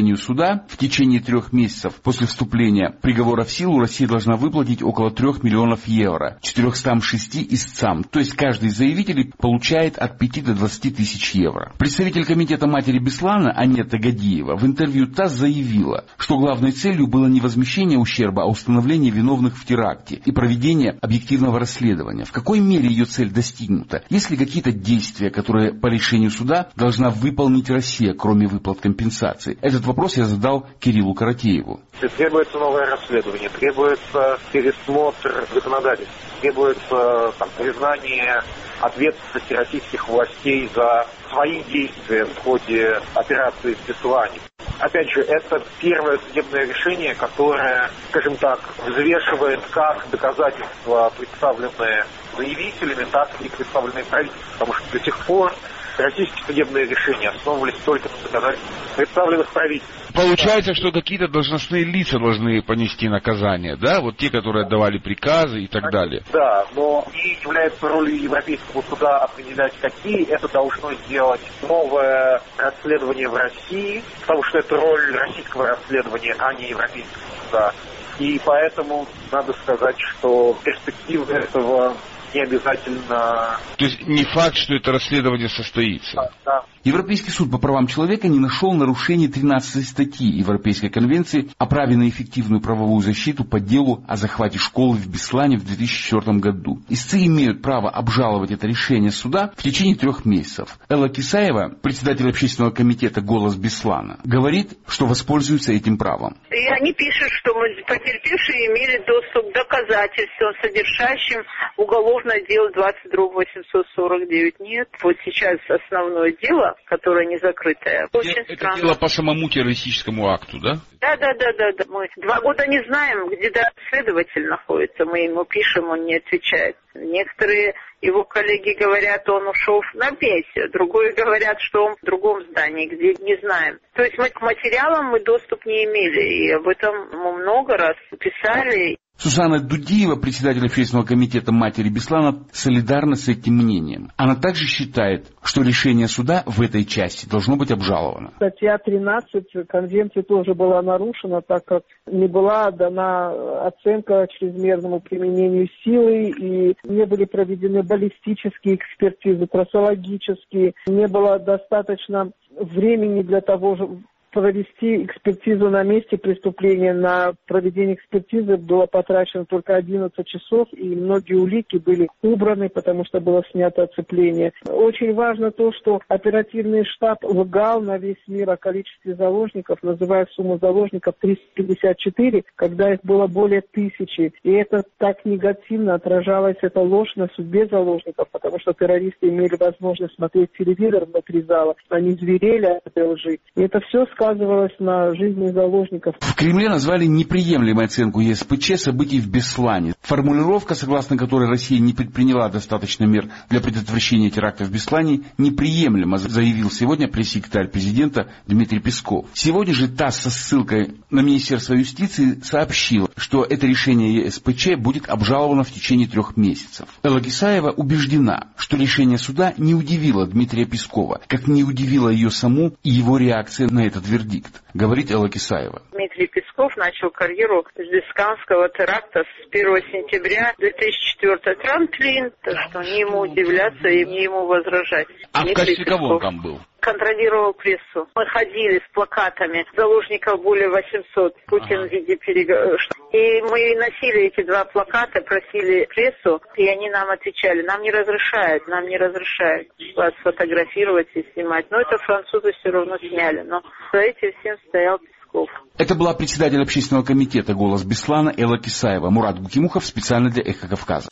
решению суда в течение трех месяцев после вступления приговора в силу Россия должна выплатить около трех миллионов евро, четырехстам шести истцам. То есть каждый из заявителей получает от пяти до двадцати тысяч евро. Представитель комитета матери Беслана Анетта Гадиева в интервью ТАСС заявила, что главной целью было не возмещение ущерба, а установление виновных в теракте и проведение объективного расследования. В какой мере ее цель достигнута? Есть ли какие-то действия, которые по решению суда должна выполнить Россия, кроме выплат компенсации? Этот вопрос я задал Кириллу Каратееву. Требуется новое расследование, требуется пересмотр законодательства, требуется там, признание ответственности российских властей за свои действия в ходе операции в Беслане. Опять же, это первое судебное решение, которое, скажем так, взвешивает как доказательства, представленные заявителями, так и представленные правительством. Потому что до сих пор российские судебные решения основывались только на доказательствах, представленных правительством. Получается, что какие-то должностные лица должны понести наказание, да? Вот те, которые отдавали приказы и так далее. Да, но не является ролью Европейского суда определять, какие. Это должно сделать новое расследование в России, потому что это роль российского расследования, а не Европейского суда. И поэтому надо сказать, что перспективы этого не обязательно... То есть не факт, что это расследование состоится. Да, да. Европейский суд по правам человека не нашел нарушений тринадцатой статьи Европейской конвенции о праве на эффективную правовую защиту по делу о захвате школы в Беслане в две тысячи четвёртом году. Истцы имеют право обжаловать это решение суда в течение трех месяцев. Элла Кисаева, председатель общественного комитета «Голос Беслана», говорит, что воспользуются этим правом. И они пишут, что мы потерпевшие имели доступ к доказательствам, содержащим уголовное дело двадцать дробь восемьсот сорок девять. Нет, вот сейчас основное дело, которое не закрытое. Очень это странно. дело по самому террористическому акту, да? Да, да, да, да, да. Мы два года не знаем, где да, следователь находится. Мы ему пишем, он не отвечает. Некоторые его коллеги говорят, он ушел на пенсию. Другие говорят, что он в другом здании, где не знаем. То есть мы к материалам мы доступ не имели. И об этом мы много раз писали. Сусанна Дудиева, председатель общественного комитета матери Беслана, солидарна с этим мнением. Она также считает, что решение суда в этой части должно быть обжаловано. Статья тринадцать Конвенции тоже была нарушена, так как не была дана оценка чрезмерному применению силы и не были проведены баллистические экспертизы, трассологические, не было достаточно времени для того же, провести экспертизу на месте преступления. На проведение экспертизы было потрачено только одиннадцать часов, и многие улики были убраны, потому что было снято оцепление. Очень важно то, что оперативный штаб лгал на весь мир о количестве заложников, называя сумму заложников триста пятьдесят четыре, когда их было более тысячи. И это так негативно отражалось, эта ложь на судьбе заложников, потому что террористы имели возможность смотреть телевизор внутри зала, они зверели от этой лжи. И это все сказывалось на жизни заложников. В Кремле назвали неприемлемой оценку ЕСПЧ событий в Беслане. Формулировка, согласно которой Россия не предприняла достаточно мер для предотвращения теракта в Беслане, неприемлема, заявил сегодня пресс-секретарь президента Дмитрий Песков. Сегодня же ТАСС со ссылкой на Министерство юстиции сообщил, что это решение ЕСПЧ будет обжаловано в течение трех месяцев. Элла Кисаева убеждена, что решение суда не удивило Дмитрия Пескова, как не удивило ее саму и его реакция на этот вердикт, говорит Элла Кисаева. Дмитрий Песков начал карьеру с Бесланского теракта с первого сентября две тысячи четвёртого. Трамплин, так что не ему удивляться и не ему возражать. А Дмитрий в качестве Песков кого он там был? Контролировал прессу. Мы ходили с плакатами. Заложников более восемьсут. Путин ага. в виде переговоров. И мы носили эти два плаката, просили прессу, и они нам отвечали. Нам не разрешают, нам не разрешают вас фотографировать и снимать. Но это французы все равно сняли. Но за этим всем стоял Песков. Это была председатель общественного комитета «Голос Беслана» Элла Кисаева. Мурат Гукимухов специально для «Эхо Кавказа».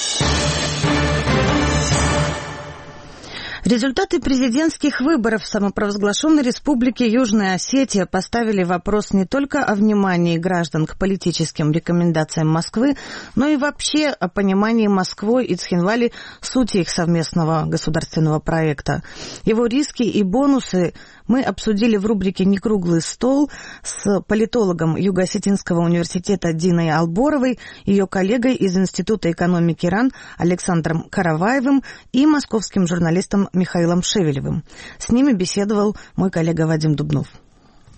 Результаты президентских выборов в самопровозглашенной республике Южная Осетия поставили вопрос не только о внимании граждан к политическим рекомендациям Москвы, но и вообще о понимании Москвой и Цхинвали сути их совместного государственного проекта. Его риски и бонусы мы обсудили в рубрике «Некруглый стол» с политологом Юго-Осетинского университета Диной Алборовой, ее коллегой из Института экономики РАН Александром Караваевым и московским журналистом Михаилом Шевелевым. С ними беседовал мой коллега Вадим Дубнов.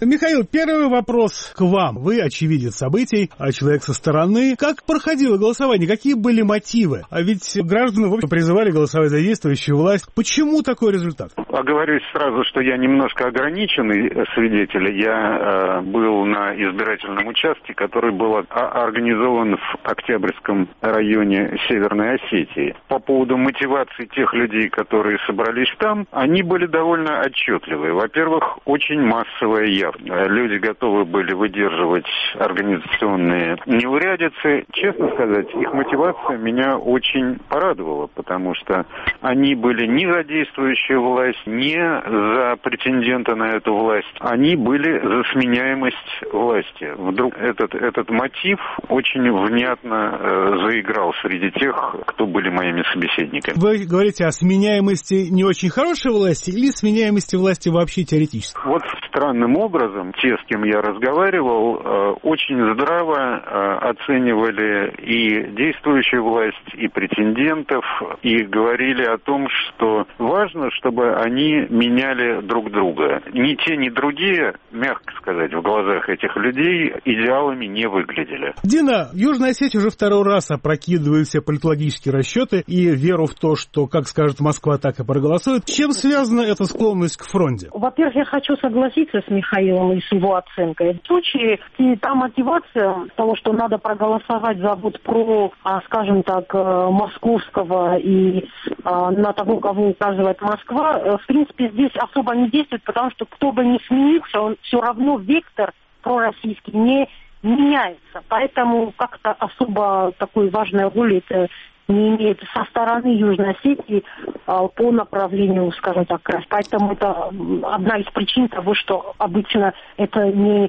Михаил, первый вопрос к вам. Вы очевидец событий, а человек со стороны. Как проходило голосование? Какие были мотивы? А ведь граждане, в общем, призывали голосовать за действующую власть. Почему такой результат? Оговорюсь сразу, что я немножко ограниченный свидетель. Я э, был на избирательном участке, который был организован в Октябрьском районе Северной Осетии. По поводу мотивации тех людей, которые собрались там, они были довольно отчетливые. Во-первых, очень массовая явка. Люди готовы были выдерживать организационные неурядицы. Честно сказать, их мотивация меня очень порадовала, потому что они были не за действующую власть, не за претендента на эту власть. Они были за сменяемость власти. Вдруг этот, этот мотив очень внятно э, заиграл среди тех, кто были моими собеседниками. Вы говорите о сменяемости не очень хорошей власти или сменяемости власти вообще теоретически? Вот странным образом те, с кем я разговаривал, э, очень здраво э, оценивали и действующую власть, и претендентов, и говорили о том, что важно, чтобы они меняли друг друга. Ни те, ни другие, мягко сказать, в глазах этих людей идеалами не выглядели. Дина, Южная Осетия уже второй раз опрокидывает все политологические расчеты и веру в то, что, как скажет Москва, так и проголосует. Чем связана эта склонность к фронте? Во-первых, я хочу согласиться с Михаилом и с его оценкой. В случае, и та мотивация того, что надо проголосовать за вот про, скажем так, московского и на того, кого указывает Москва, в принципе, здесь особо не действует, потому что кто бы ни сменился, он все равно вектор пророссийский не меняется. Поэтому как-то особо такой важной роли это не имеет со стороны Южной Осетии а, по направлению, скажем так, раз. Поэтому это одна из причин того, что обычно это не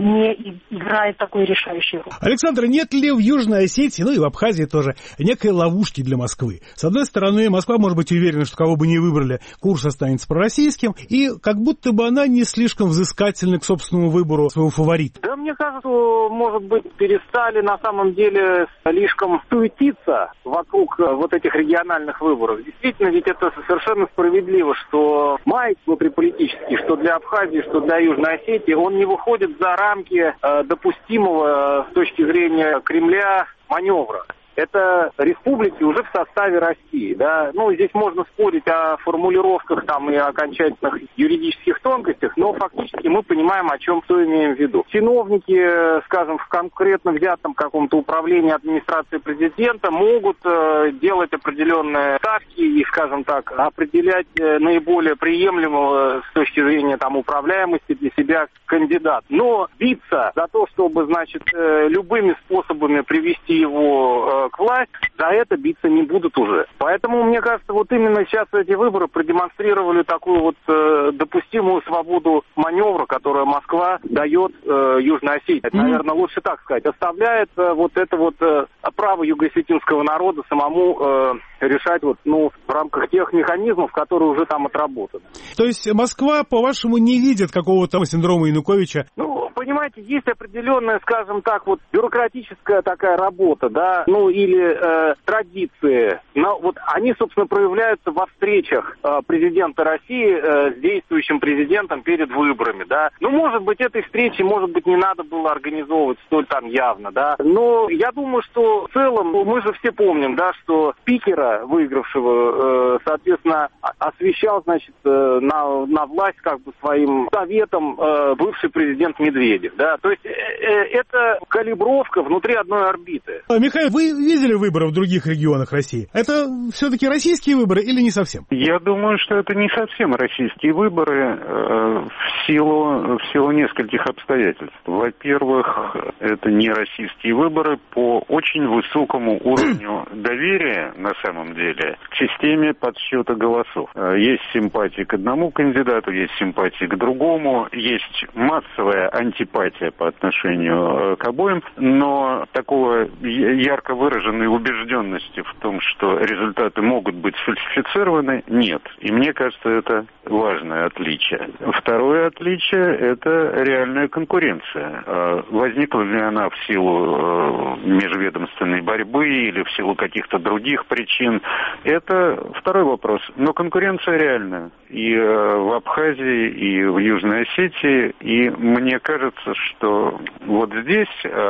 не играет такой решающей роли. Александр, нет ли в Южной Осетии, ну и в Абхазии тоже, некой ловушки для Москвы? С одной стороны, Москва может быть уверена, что кого бы ни выбрали, курс останется пророссийским, и как будто бы она не слишком взыскательна к собственному выбору своего фаворита. Да, мне кажется, может быть, перестали на самом деле слишком суетиться вокруг вот этих региональных выборов. Действительно, ведь это совершенно справедливо, что маятник внутриполитический, что для Абхазии, что для Южной Осетии, он не выходит за рамки э, допустимого э, с точки зрения Кремля маневра. Это республики уже в составе России, да. Ну, здесь можно спорить о формулировках там и о окончательных юридических тонкостях, но фактически мы понимаем, о чем что имеем в виду. Чиновники, скажем, в конкретно взятом каком-то управлении администрации президента могут э, делать определенные ставки и, скажем так, определять э, наиболее приемлемого с точки зрения там управляемости для себя кандидат. Но биться за то, чтобы, значит, э, любыми способами привести его э, к власти, за это биться не будут уже. Поэтому, мне кажется, вот именно сейчас эти выборы продемонстрировали такую вот э, допустимую свободу маневра, которую Москва дает э, Южной Осетии. Это, наверное, лучше так сказать. Оставляет э, вот это вот э, право юго-осетинского народа самому э, решать вот, ну, в рамках тех механизмов, которые уже там отработаны. То есть Москва, по-вашему, не видит какого-то синдрома Януковича? Ну, понимаете, есть определенная, скажем так, вот бюрократическая такая работа, да, ну, или э, традиции. Но вот они, собственно, проявляются во встречах э, президента России э, с действующим президентом перед выборами, да. Ну, может быть, этой встречи, может быть, не надо было организовывать столь там явно, да. Но я думаю, что в целом, ну, мы же все помним, да, что спикера, выигравшего, э, соответственно, освещал, значит, э, на, на власть как бы своим советом э, бывший президент Медведев, да. То есть э, э, это калибровка внутри одной орбиты. Михаил, вы видели выборы в других регионах России? Это все-таки российские выборы или не совсем? Я думаю, что это не совсем российские выборы э, в силу, в силу нескольких обстоятельств. Во-первых, это не российские выборы по очень высокому уровню доверия, на самом деле, к системе подсчета голосов. Есть симпатии к одному кандидату, есть симпатии к другому, есть массовая антипатия по отношению отношению к обоим, но такого ярко выраженной убежденности в том, что результаты могут быть сфальсифицированы, нет. И мне кажется, это важное отличие. Второе отличие – это реальная конкуренция. Возникла ли она в силу межведомственной борьбы или в силу каких-то других причин? Это второй вопрос. Но конкуренция реальная. И в Абхазии, и в Южной Осетии. И мне кажется, что вот здесь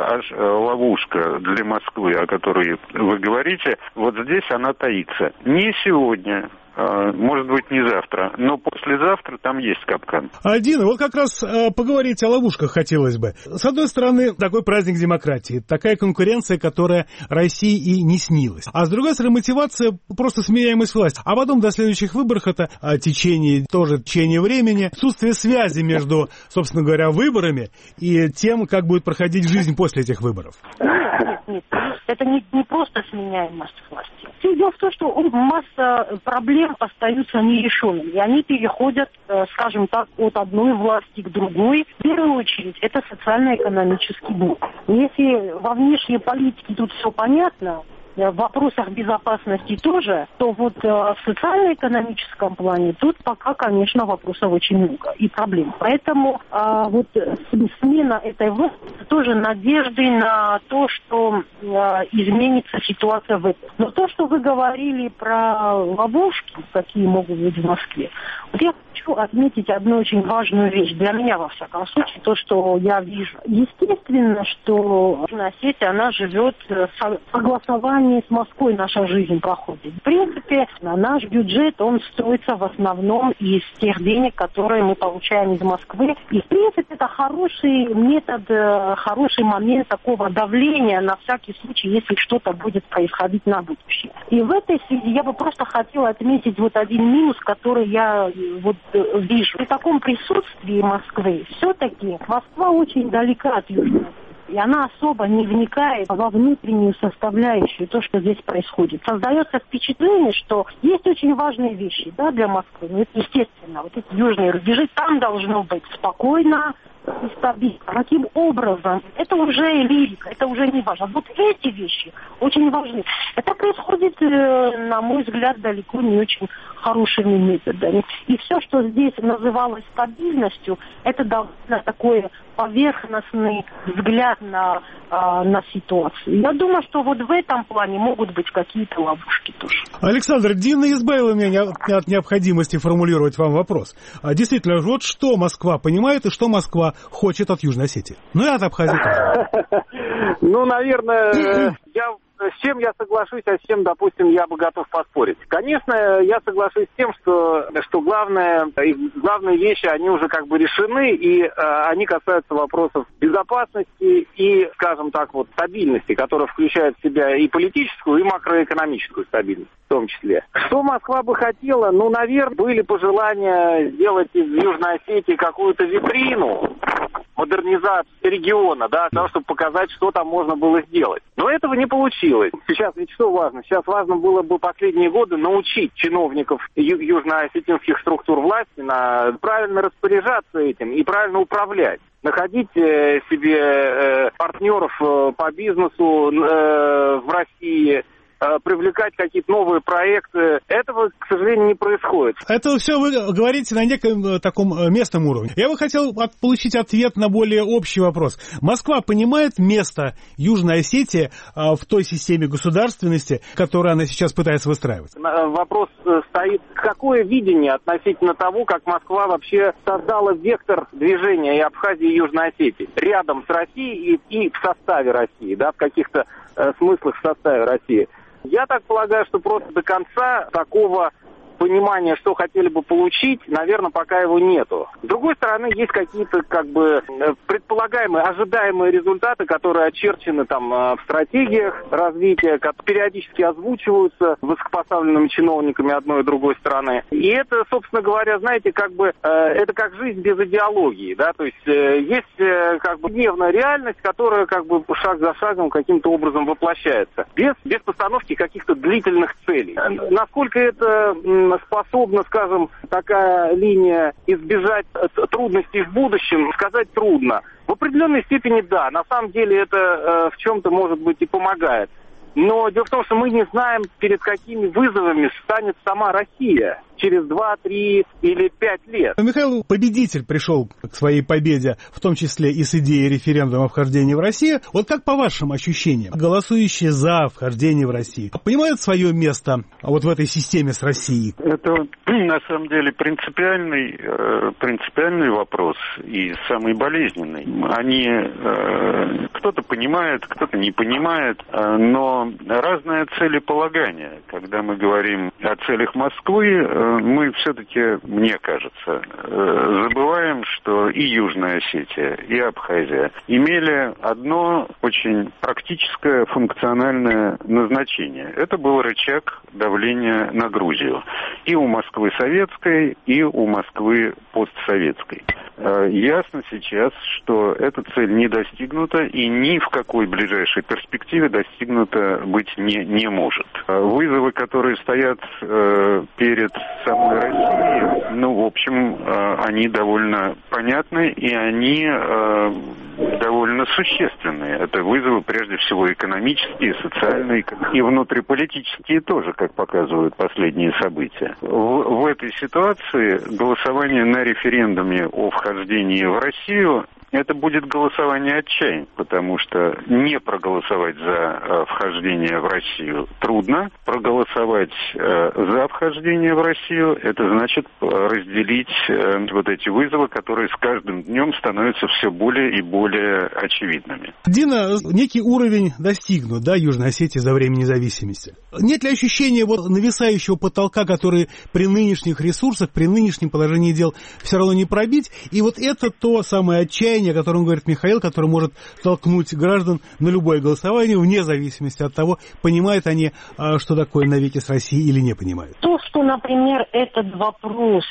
ловушка для Москвы, о которой вы говорите, вот здесь она таится. Не сегодня. Может быть, не завтра, но послезавтра там есть капкан. Дина, вот как раз э, поговорить о ловушках хотелось бы. С одной стороны, такой праздник демократии, такая конкуренция, которая России и не снилась. А с другой стороны, мотивация просто сменяемость власти. А потом до следующих выборов это а, течение, тоже течение времени, отсутствие связи между, собственно говоря, выборами и тем, как будет проходить жизнь после этих выборов. Нет, нет, это не, не просто сменяемость власти. Все дело в том, что масса проблем остаются нерешенными, и они переходят, скажем так, от одной власти к другой. В первую очередь, это социально-экономический блок. Если во внешней политике тут все понятно, в вопросах безопасности тоже, то вот э, в социально-экономическом плане тут пока, конечно, вопросов очень много и проблем. Поэтому э, вот смена этой власти тоже надежды на то, что э, изменится ситуация в этом. Но то, что вы говорили про ловушки, какие могут быть в Москве, вот я хочу отметить одну очень важную вещь, для меня, во всяком случае, то, что я вижу. Естественно, что Южная Осетия, она живет согласованием с Москвой, наша жизнь проходит. В принципе, наш бюджет, он строится в основном из тех денег, которые мы получаем из Москвы. И, в принципе, это хороший метод, хороший момент такого давления на всякий случай, если что-то будет происходить на будущее. И в этой связи я бы просто хотела отметить вот один минус, который я вот вижу. При таком присутствии Москвы все-таки Москва очень далека от Южной. И она особо не вникает во внутреннюю составляющую, то, что здесь происходит. Создается впечатление, что есть очень важные вещи, да, для Москвы. Ну, это естественно, вот эти южные рубежи, там должно быть спокойно и стабильно. Каким образом? Это уже лирика, это уже не важно. Вот эти вещи очень важны. Это происходит, на мой взгляд, далеко не очень хорошими методами. И все, что здесь называлось стабильностью, это довольно такой поверхностный взгляд на, а, на ситуацию. Я думаю, что вот в этом плане могут быть какие-то ловушки тоже. Александр, Дина избавила меня от необходимости формулировать вам вопрос. А действительно, вот что Москва понимает и что Москва хочет от Южной Осетии? Ну и от Абхазии тоже. Ну, наверное, я... С чем я соглашусь, а с чем, допустим, я бы готов поспорить. Конечно, я соглашусь с тем, что, что главное, главные вещи, они уже как бы решены, и э, они касаются вопросов безопасности и, скажем так, вот стабильности, которая включает в себя и политическую, и макроэкономическую стабильность в том числе. Что Москва бы хотела? Ну, наверное, были пожелания сделать из Южной Осетии какую-то витрину, модернизации региона, да, для того, чтобы показать, что там можно было сделать. Но этого не получилось. Сейчас ведь что важно? Сейчас важно было бы последние годы научить чиновников ю- южно-осетинских структур власти на правильно распоряжаться этим и правильно управлять. Находить э, себе э, партнеров э, по бизнесу э, в России, привлекать какие-то новые проекты. Этого, к сожалению, не происходит. Это все вы говорите на неком таком местном уровне. Я бы хотел от, получить ответ на более общий вопрос. Москва понимает место Южной Осетии а, в той системе государственности, которую она сейчас пытается выстраивать? Вопрос стоит, какое видение относительно того, как Москва вообще создала вектор движения и Абхазии, и Южной Осетии рядом с Россией и, и в составе России, да, в каких-то э, смыслах в составе России. Я так полагаю, что просто до конца такого понимания, что хотели бы получить, наверное, пока его нету. С другой стороны, есть какие-то как бы предполагаемые, ожидаемые результаты, которые очерчены там в стратегиях развития, которые периодически озвучиваются высокопоставленными чиновниками одной и другой стороны. И это, собственно говоря, знаете, как бы это как жизнь без идеологии, да, то есть есть как бы дневная реальность, которая как бы шаг за шагом каким-то образом воплощается, без, без постановки каких-то длительных целей. Насколько это способна, скажем, такая линия избежать трудностей в будущем, сказать трудно. В определенной степени да, на самом деле это э, в чем-то, может быть, и помогает. Но дело в том, что мы не знаем, перед какими вызовами станет сама Россия через два, три или пять лет. Михаил, победитель пришел к своей победе, в том числе и с идеей референдума о вхождении в Россию. Вот как по вашим ощущениям, голосующие за вхождение в Россию понимают свое место вот в этой системе с Россией? Это на самом деле принципиальный, принципиальный вопрос и самый болезненный. Они, кто-то понимает, кто-то не понимает, но разное целеполагание. Когда мы говорим о целях Москвы, мы все-таки, мне кажется, забываем, что и Южная Осетия, и Абхазия имели одно очень практическое функциональное назначение. Это был рычаг давления на Грузию. И у Москвы советской, и у Москвы постсоветской. Ясно сейчас, что эта цель не достигнута и ни в какой ближайшей перспективе достигнута быть не, не может. Вызовы, которые стоят э, перед самой Россией, ну, в общем, э, они довольно понятны и они э, довольно существенные. Это вызовы, прежде всего, экономические, социальные и внутриполитические тоже, как показывают последние события. В, в этой ситуации голосование на референдуме о вхождении в Россию — это будет голосование отчаяния, потому что не проголосовать за э, вхождение в Россию трудно, проголосовать э, за вхождение в Россию — это значит разделить э, вот эти вызовы, которые с каждым днем становятся все более и более очевидными. Дина, некий уровень достигнут, да, Южной Осетии за время независимости. Нет ли ощущения вот нависающего потолка, который при нынешних ресурсах, при нынешнем положении дел все равно не пробить? И вот это то самое отчаяние, о котором говорит Михаил, который может толкнуть граждан на любое голосование, вне зависимости от того, понимают они, что такое навеки с Россией или не понимают. То, что, например, этот вопрос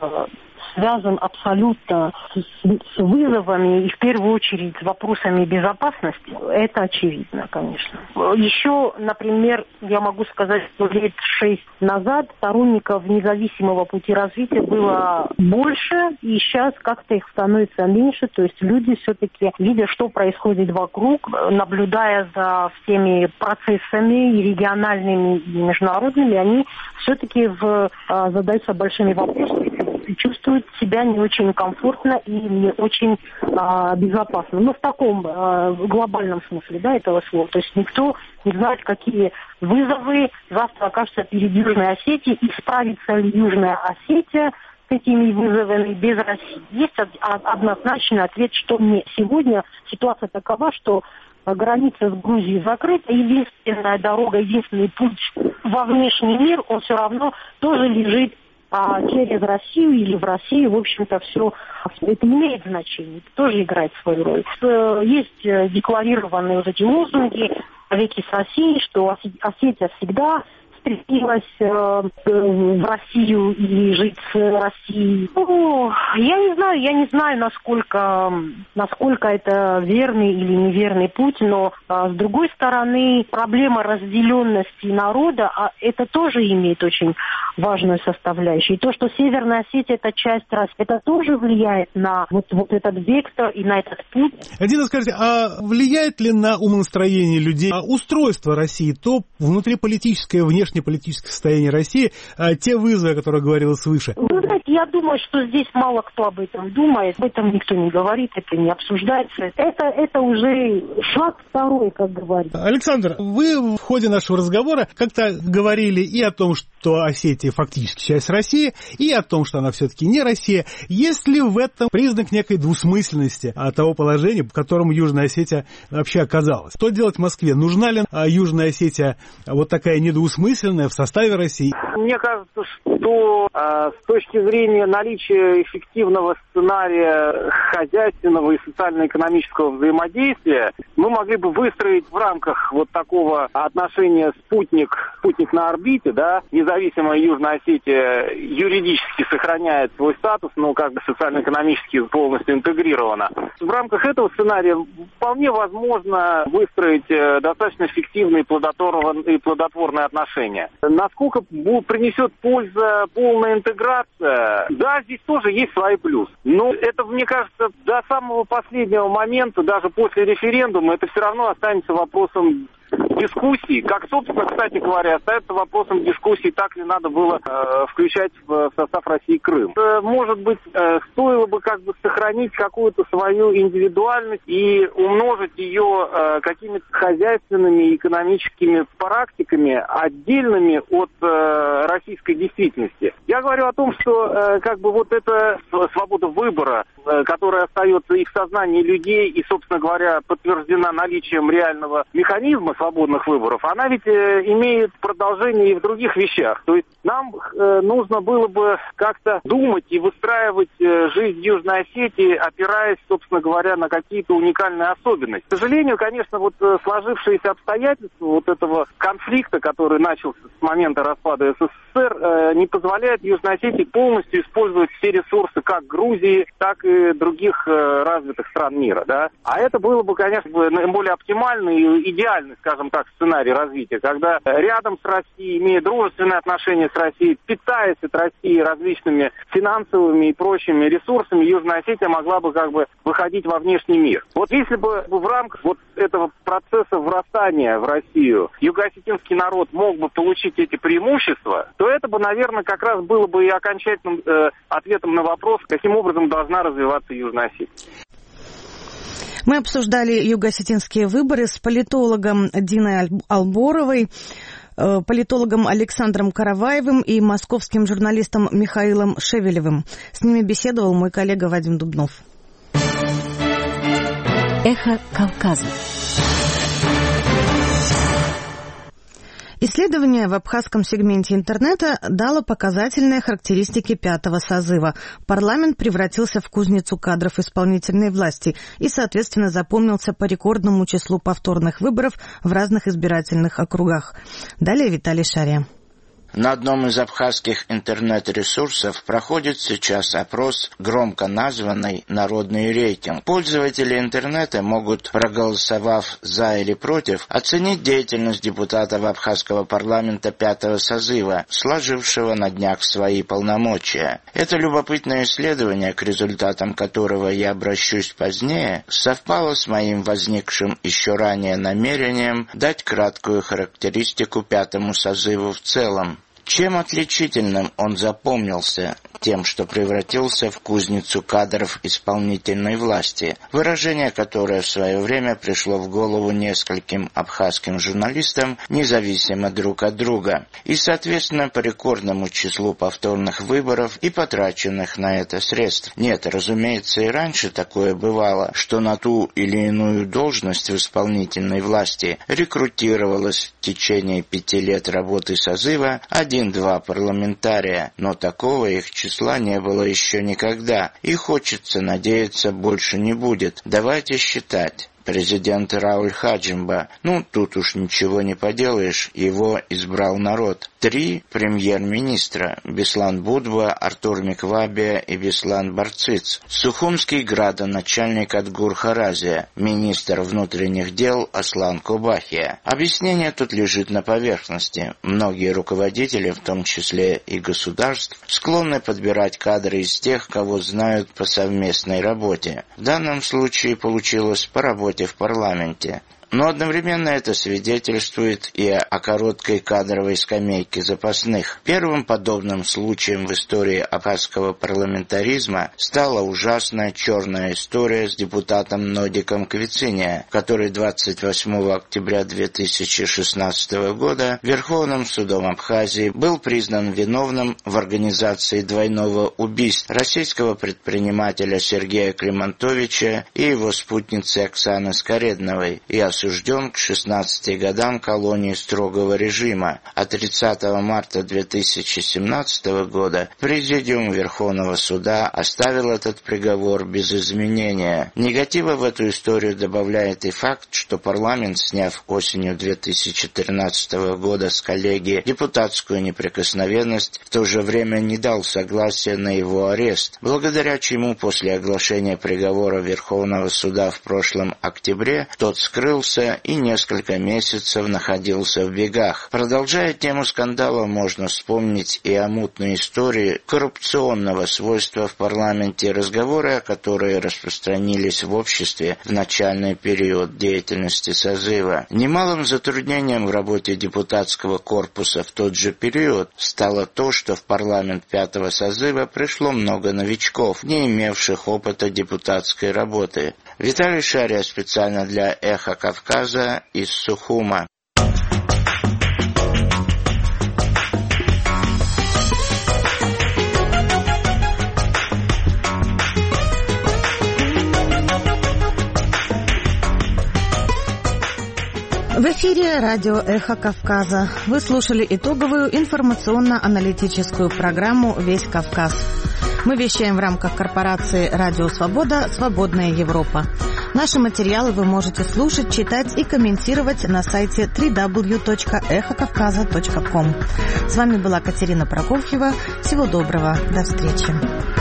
связан абсолютно с, с вызовами и в первую очередь с вопросами безопасности, это очевидно, конечно. Еще, например, я могу сказать, что лет шесть назад сторонников независимого пути развития было больше, и сейчас как-то их становится меньше, то есть люди все-таки, видя, что происходит вокруг, наблюдая за всеми процессами и региональными, и международными, они все-таки в, а, задаются большими вопросами и чувствуют себя не очень комфортно и не очень а, безопасно. Но в таком а, глобальном смысле, да, этого слова. То есть никто не знает, какие вызовы завтра окажутся перед Южной Осетией, и справится ли Южная Осетия с этими вызовами без России. Есть однозначный ответ, что нет. Сегодня ситуация такова, что граница с Грузией закрыта, единственная дорога, единственный путь во внешний мир, он все равно тоже лежит а через Россию или в России, в общем-то, все это имеет значение, это тоже играет свою роль. Есть декларированные вот эти лозунги «Навеки с Россией», что Осетия всегда стремилась э, в Россию и жить с Россией. Ну, я не знаю, я не знаю, насколько, насколько это верный или неверный путь, но а, с другой стороны, проблема разделенности народа, а это тоже имеет очень важную составляющую. И то, что Северная Осетия это часть России, это тоже влияет на вот, вот этот вектор и на этот путь. Дина, скажите, а влияет ли на умонастроение людей устройство России, то внутриполитическое, внешнее политическое состояние России, а те вызовы, о которых говорилось выше? Вы знаете, я думаю, что здесь мало кто об этом думает, об этом никто не говорит, это не обсуждается. Это, это уже шаг второй, как говорится. Александр, вы в ходе нашего разговора как-то говорили и о том, что Осетия фактически часть России, и о том, что она все-таки не Россия. Есть ли в этом признак некой двусмысленности того положения, в котором Южная Осетия вообще оказалась? Что делать в Москве? Нужна ли Южная Осетия вот такая недвусмысленность в составе России? Мне кажется, что э, с точки зрения наличия эффективного сценария хозяйственного и социально-экономического взаимодействия, мы могли бы выстроить в рамках вот такого отношения спутник, спутник на орбите, да, независимо независимая Южная Осетия юридически сохраняет свой статус, но как бы социально-экономически полностью интегрирована. В рамках этого сценария вполне возможно выстроить достаточно эффективные и плодотворные, плодотворные отношения. Насколько принесет польза полная интеграция? Да, здесь тоже есть свои плюсы. Но это, мне кажется, до самого последнего момента, даже после референдума, это все равно останется вопросом дискуссий, как, собственно, кстати говоря, остается вопросом дискуссий, так ли надо было э, включать в, в состав России Крым. Э, может быть, э, стоило бы как бы сохранить какую-то свою индивидуальность и умножить ее э, какими-то хозяйственными и экономическими практиками, отдельными от э, российской действительности. Я говорю о том, что э, как бы вот эта свобода выбора, э, которая остается и в сознании людей, и, собственно говоря, подтверждена наличием реального механизма свободных выборов, она ведь э, имеет продолжение и в других вещах. То есть нам э, нужно было бы как-то думать и выстраивать э, жизнь Южной Осетии, опираясь, собственно говоря, на какие-то уникальные особенности. К сожалению, конечно, вот э, сложившиеся обстоятельства вот этого конфликта, который начался с момента распада СССР, э, не позволяет Южной Осетии полностью использовать все ресурсы как Грузии, так и других э, развитых стран мира. Да? А это было бы, конечно, наиболее оптимальный и идеальный, скажем так, сценарий развития, когда рядом с Россией, имея дружественные отношения с Россией, питаясь от России различными финансовыми и прочими ресурсами, Южная Осетия могла бы как бы выходить во внешний мир. Вот если бы в рамках вот этого процесса врастания в Россию юго-осетинский народ мог бы получить эти преимущества, то это бы, наверное, как раз было бы и окончательным э, ответом на вопрос, каким образом должна развиваться Южная Осетия. Мы обсуждали юго-осетинские выборы с политологом Диной Алборовой, политологом Александром Караваевым и московским журналистом Михаилом Шевелевым. С ними беседовал мой коллега Вадим Дубнов. Эхо Кавказа. Исследование в абхазском сегменте интернета дало показательные характеристики пятого созыва. Парламент превратился в кузницу кадров исполнительной власти и, соответственно, запомнился по рекордному числу повторных выборов в разных избирательных округах. Далее Виталий Шария. На одном из абхазских интернет-ресурсов проходит сейчас опрос, громко названный «Народный рейтинг». Пользователи интернета могут, проголосовав «за» или «против», оценить деятельность депутатов абхазского парламента пятого созыва, сложившего на днях свои полномочия. Это любопытное исследование, к результатам которого я обращусь позднее, совпало с моим возникшим еще ранее намерением дать краткую характеристику пятому созыву в целом. Чем отличительным он запомнился? Тем, что превратился в кузницу кадров исполнительной власти, выражение, которое в свое время пришло в голову нескольким абхазским журналистам, независимо друг от друга, и, соответственно, по рекордному числу повторных выборов и потраченных на это средств. Нет, разумеется, и раньше такое бывало, что на ту или иную должность в исполнительной власти рекрутировалось в течение пяти лет работы созыва один-два парламентария, но такого их числа числа не было еще никогда, и хочется надеяться, больше не будет. Давайте считать. Президент Рауль Хаджимба, ну, тут уж ничего не поделаешь, его избрал народ. Три премьер-министра – Беслан Будва, Артур Миквабия и Беслан Барциц. Сухумский градоначальник Адгур Харазия, министр внутренних дел Аслан Кубахия. Объяснение тут лежит на поверхности. Многие руководители, в том числе и государств, склонны подбирать кадры из тех, кого знают по совместной работе. В данном случае получилось по работе в парламенте. Но одновременно это свидетельствует и о короткой кадровой скамейке запасных. Первым подобным случаем в истории абхазского парламентаризма стала ужасная черная история с депутатом Нодиком Квициния, который двадцать восьмого октября две тысячи шестнадцатого года Верховным судом Абхазии был признан виновным в организации двойного убийства российского предпринимателя Сергея Климантовича и его спутницы Оксаны Скоредновой и особенно осужден к шестнадцати годам колонии строгого режима, а тридцатого марта две тысячи семнадцатого года Президиум Верховного суда оставил этот приговор без изменения. Негатива в эту историю добавляет и факт, что парламент, сняв осенью две тысячи тринадцатого года с коллегии депутатскую неприкосновенность, в то же время не дал согласия на его арест, благодаря чему после оглашения приговора Верховного суда в прошлом октябре тот скрылся и несколько месяцев находился в бегах. Продолжая тему скандала, можно вспомнить и о мутной истории коррупционного свойства в парламенте, разговоры о которой распространились в обществе в начальный период деятельности созыва. Немалым затруднением в работе депутатского корпуса в тот же период стало то, что в парламент пятого созыва пришло много новичков, не имевших опыта депутатской работы. Виталий Шария специально для «Эхо Кавказа» из Сухума. В эфире радио «Эхо Кавказа». Вы слушали итоговую информационно-аналитическую программу «Весь Кавказ». Мы вещаем в рамках корпорации «Радио Свобода. Свободная Европа». Наши материалы вы можете слушать, читать и комментировать на сайте дабл ю дабл ю дабл ю точка эхо кавказа точка ком. С вами была Катерина Прокофьева. Всего доброго. До встречи.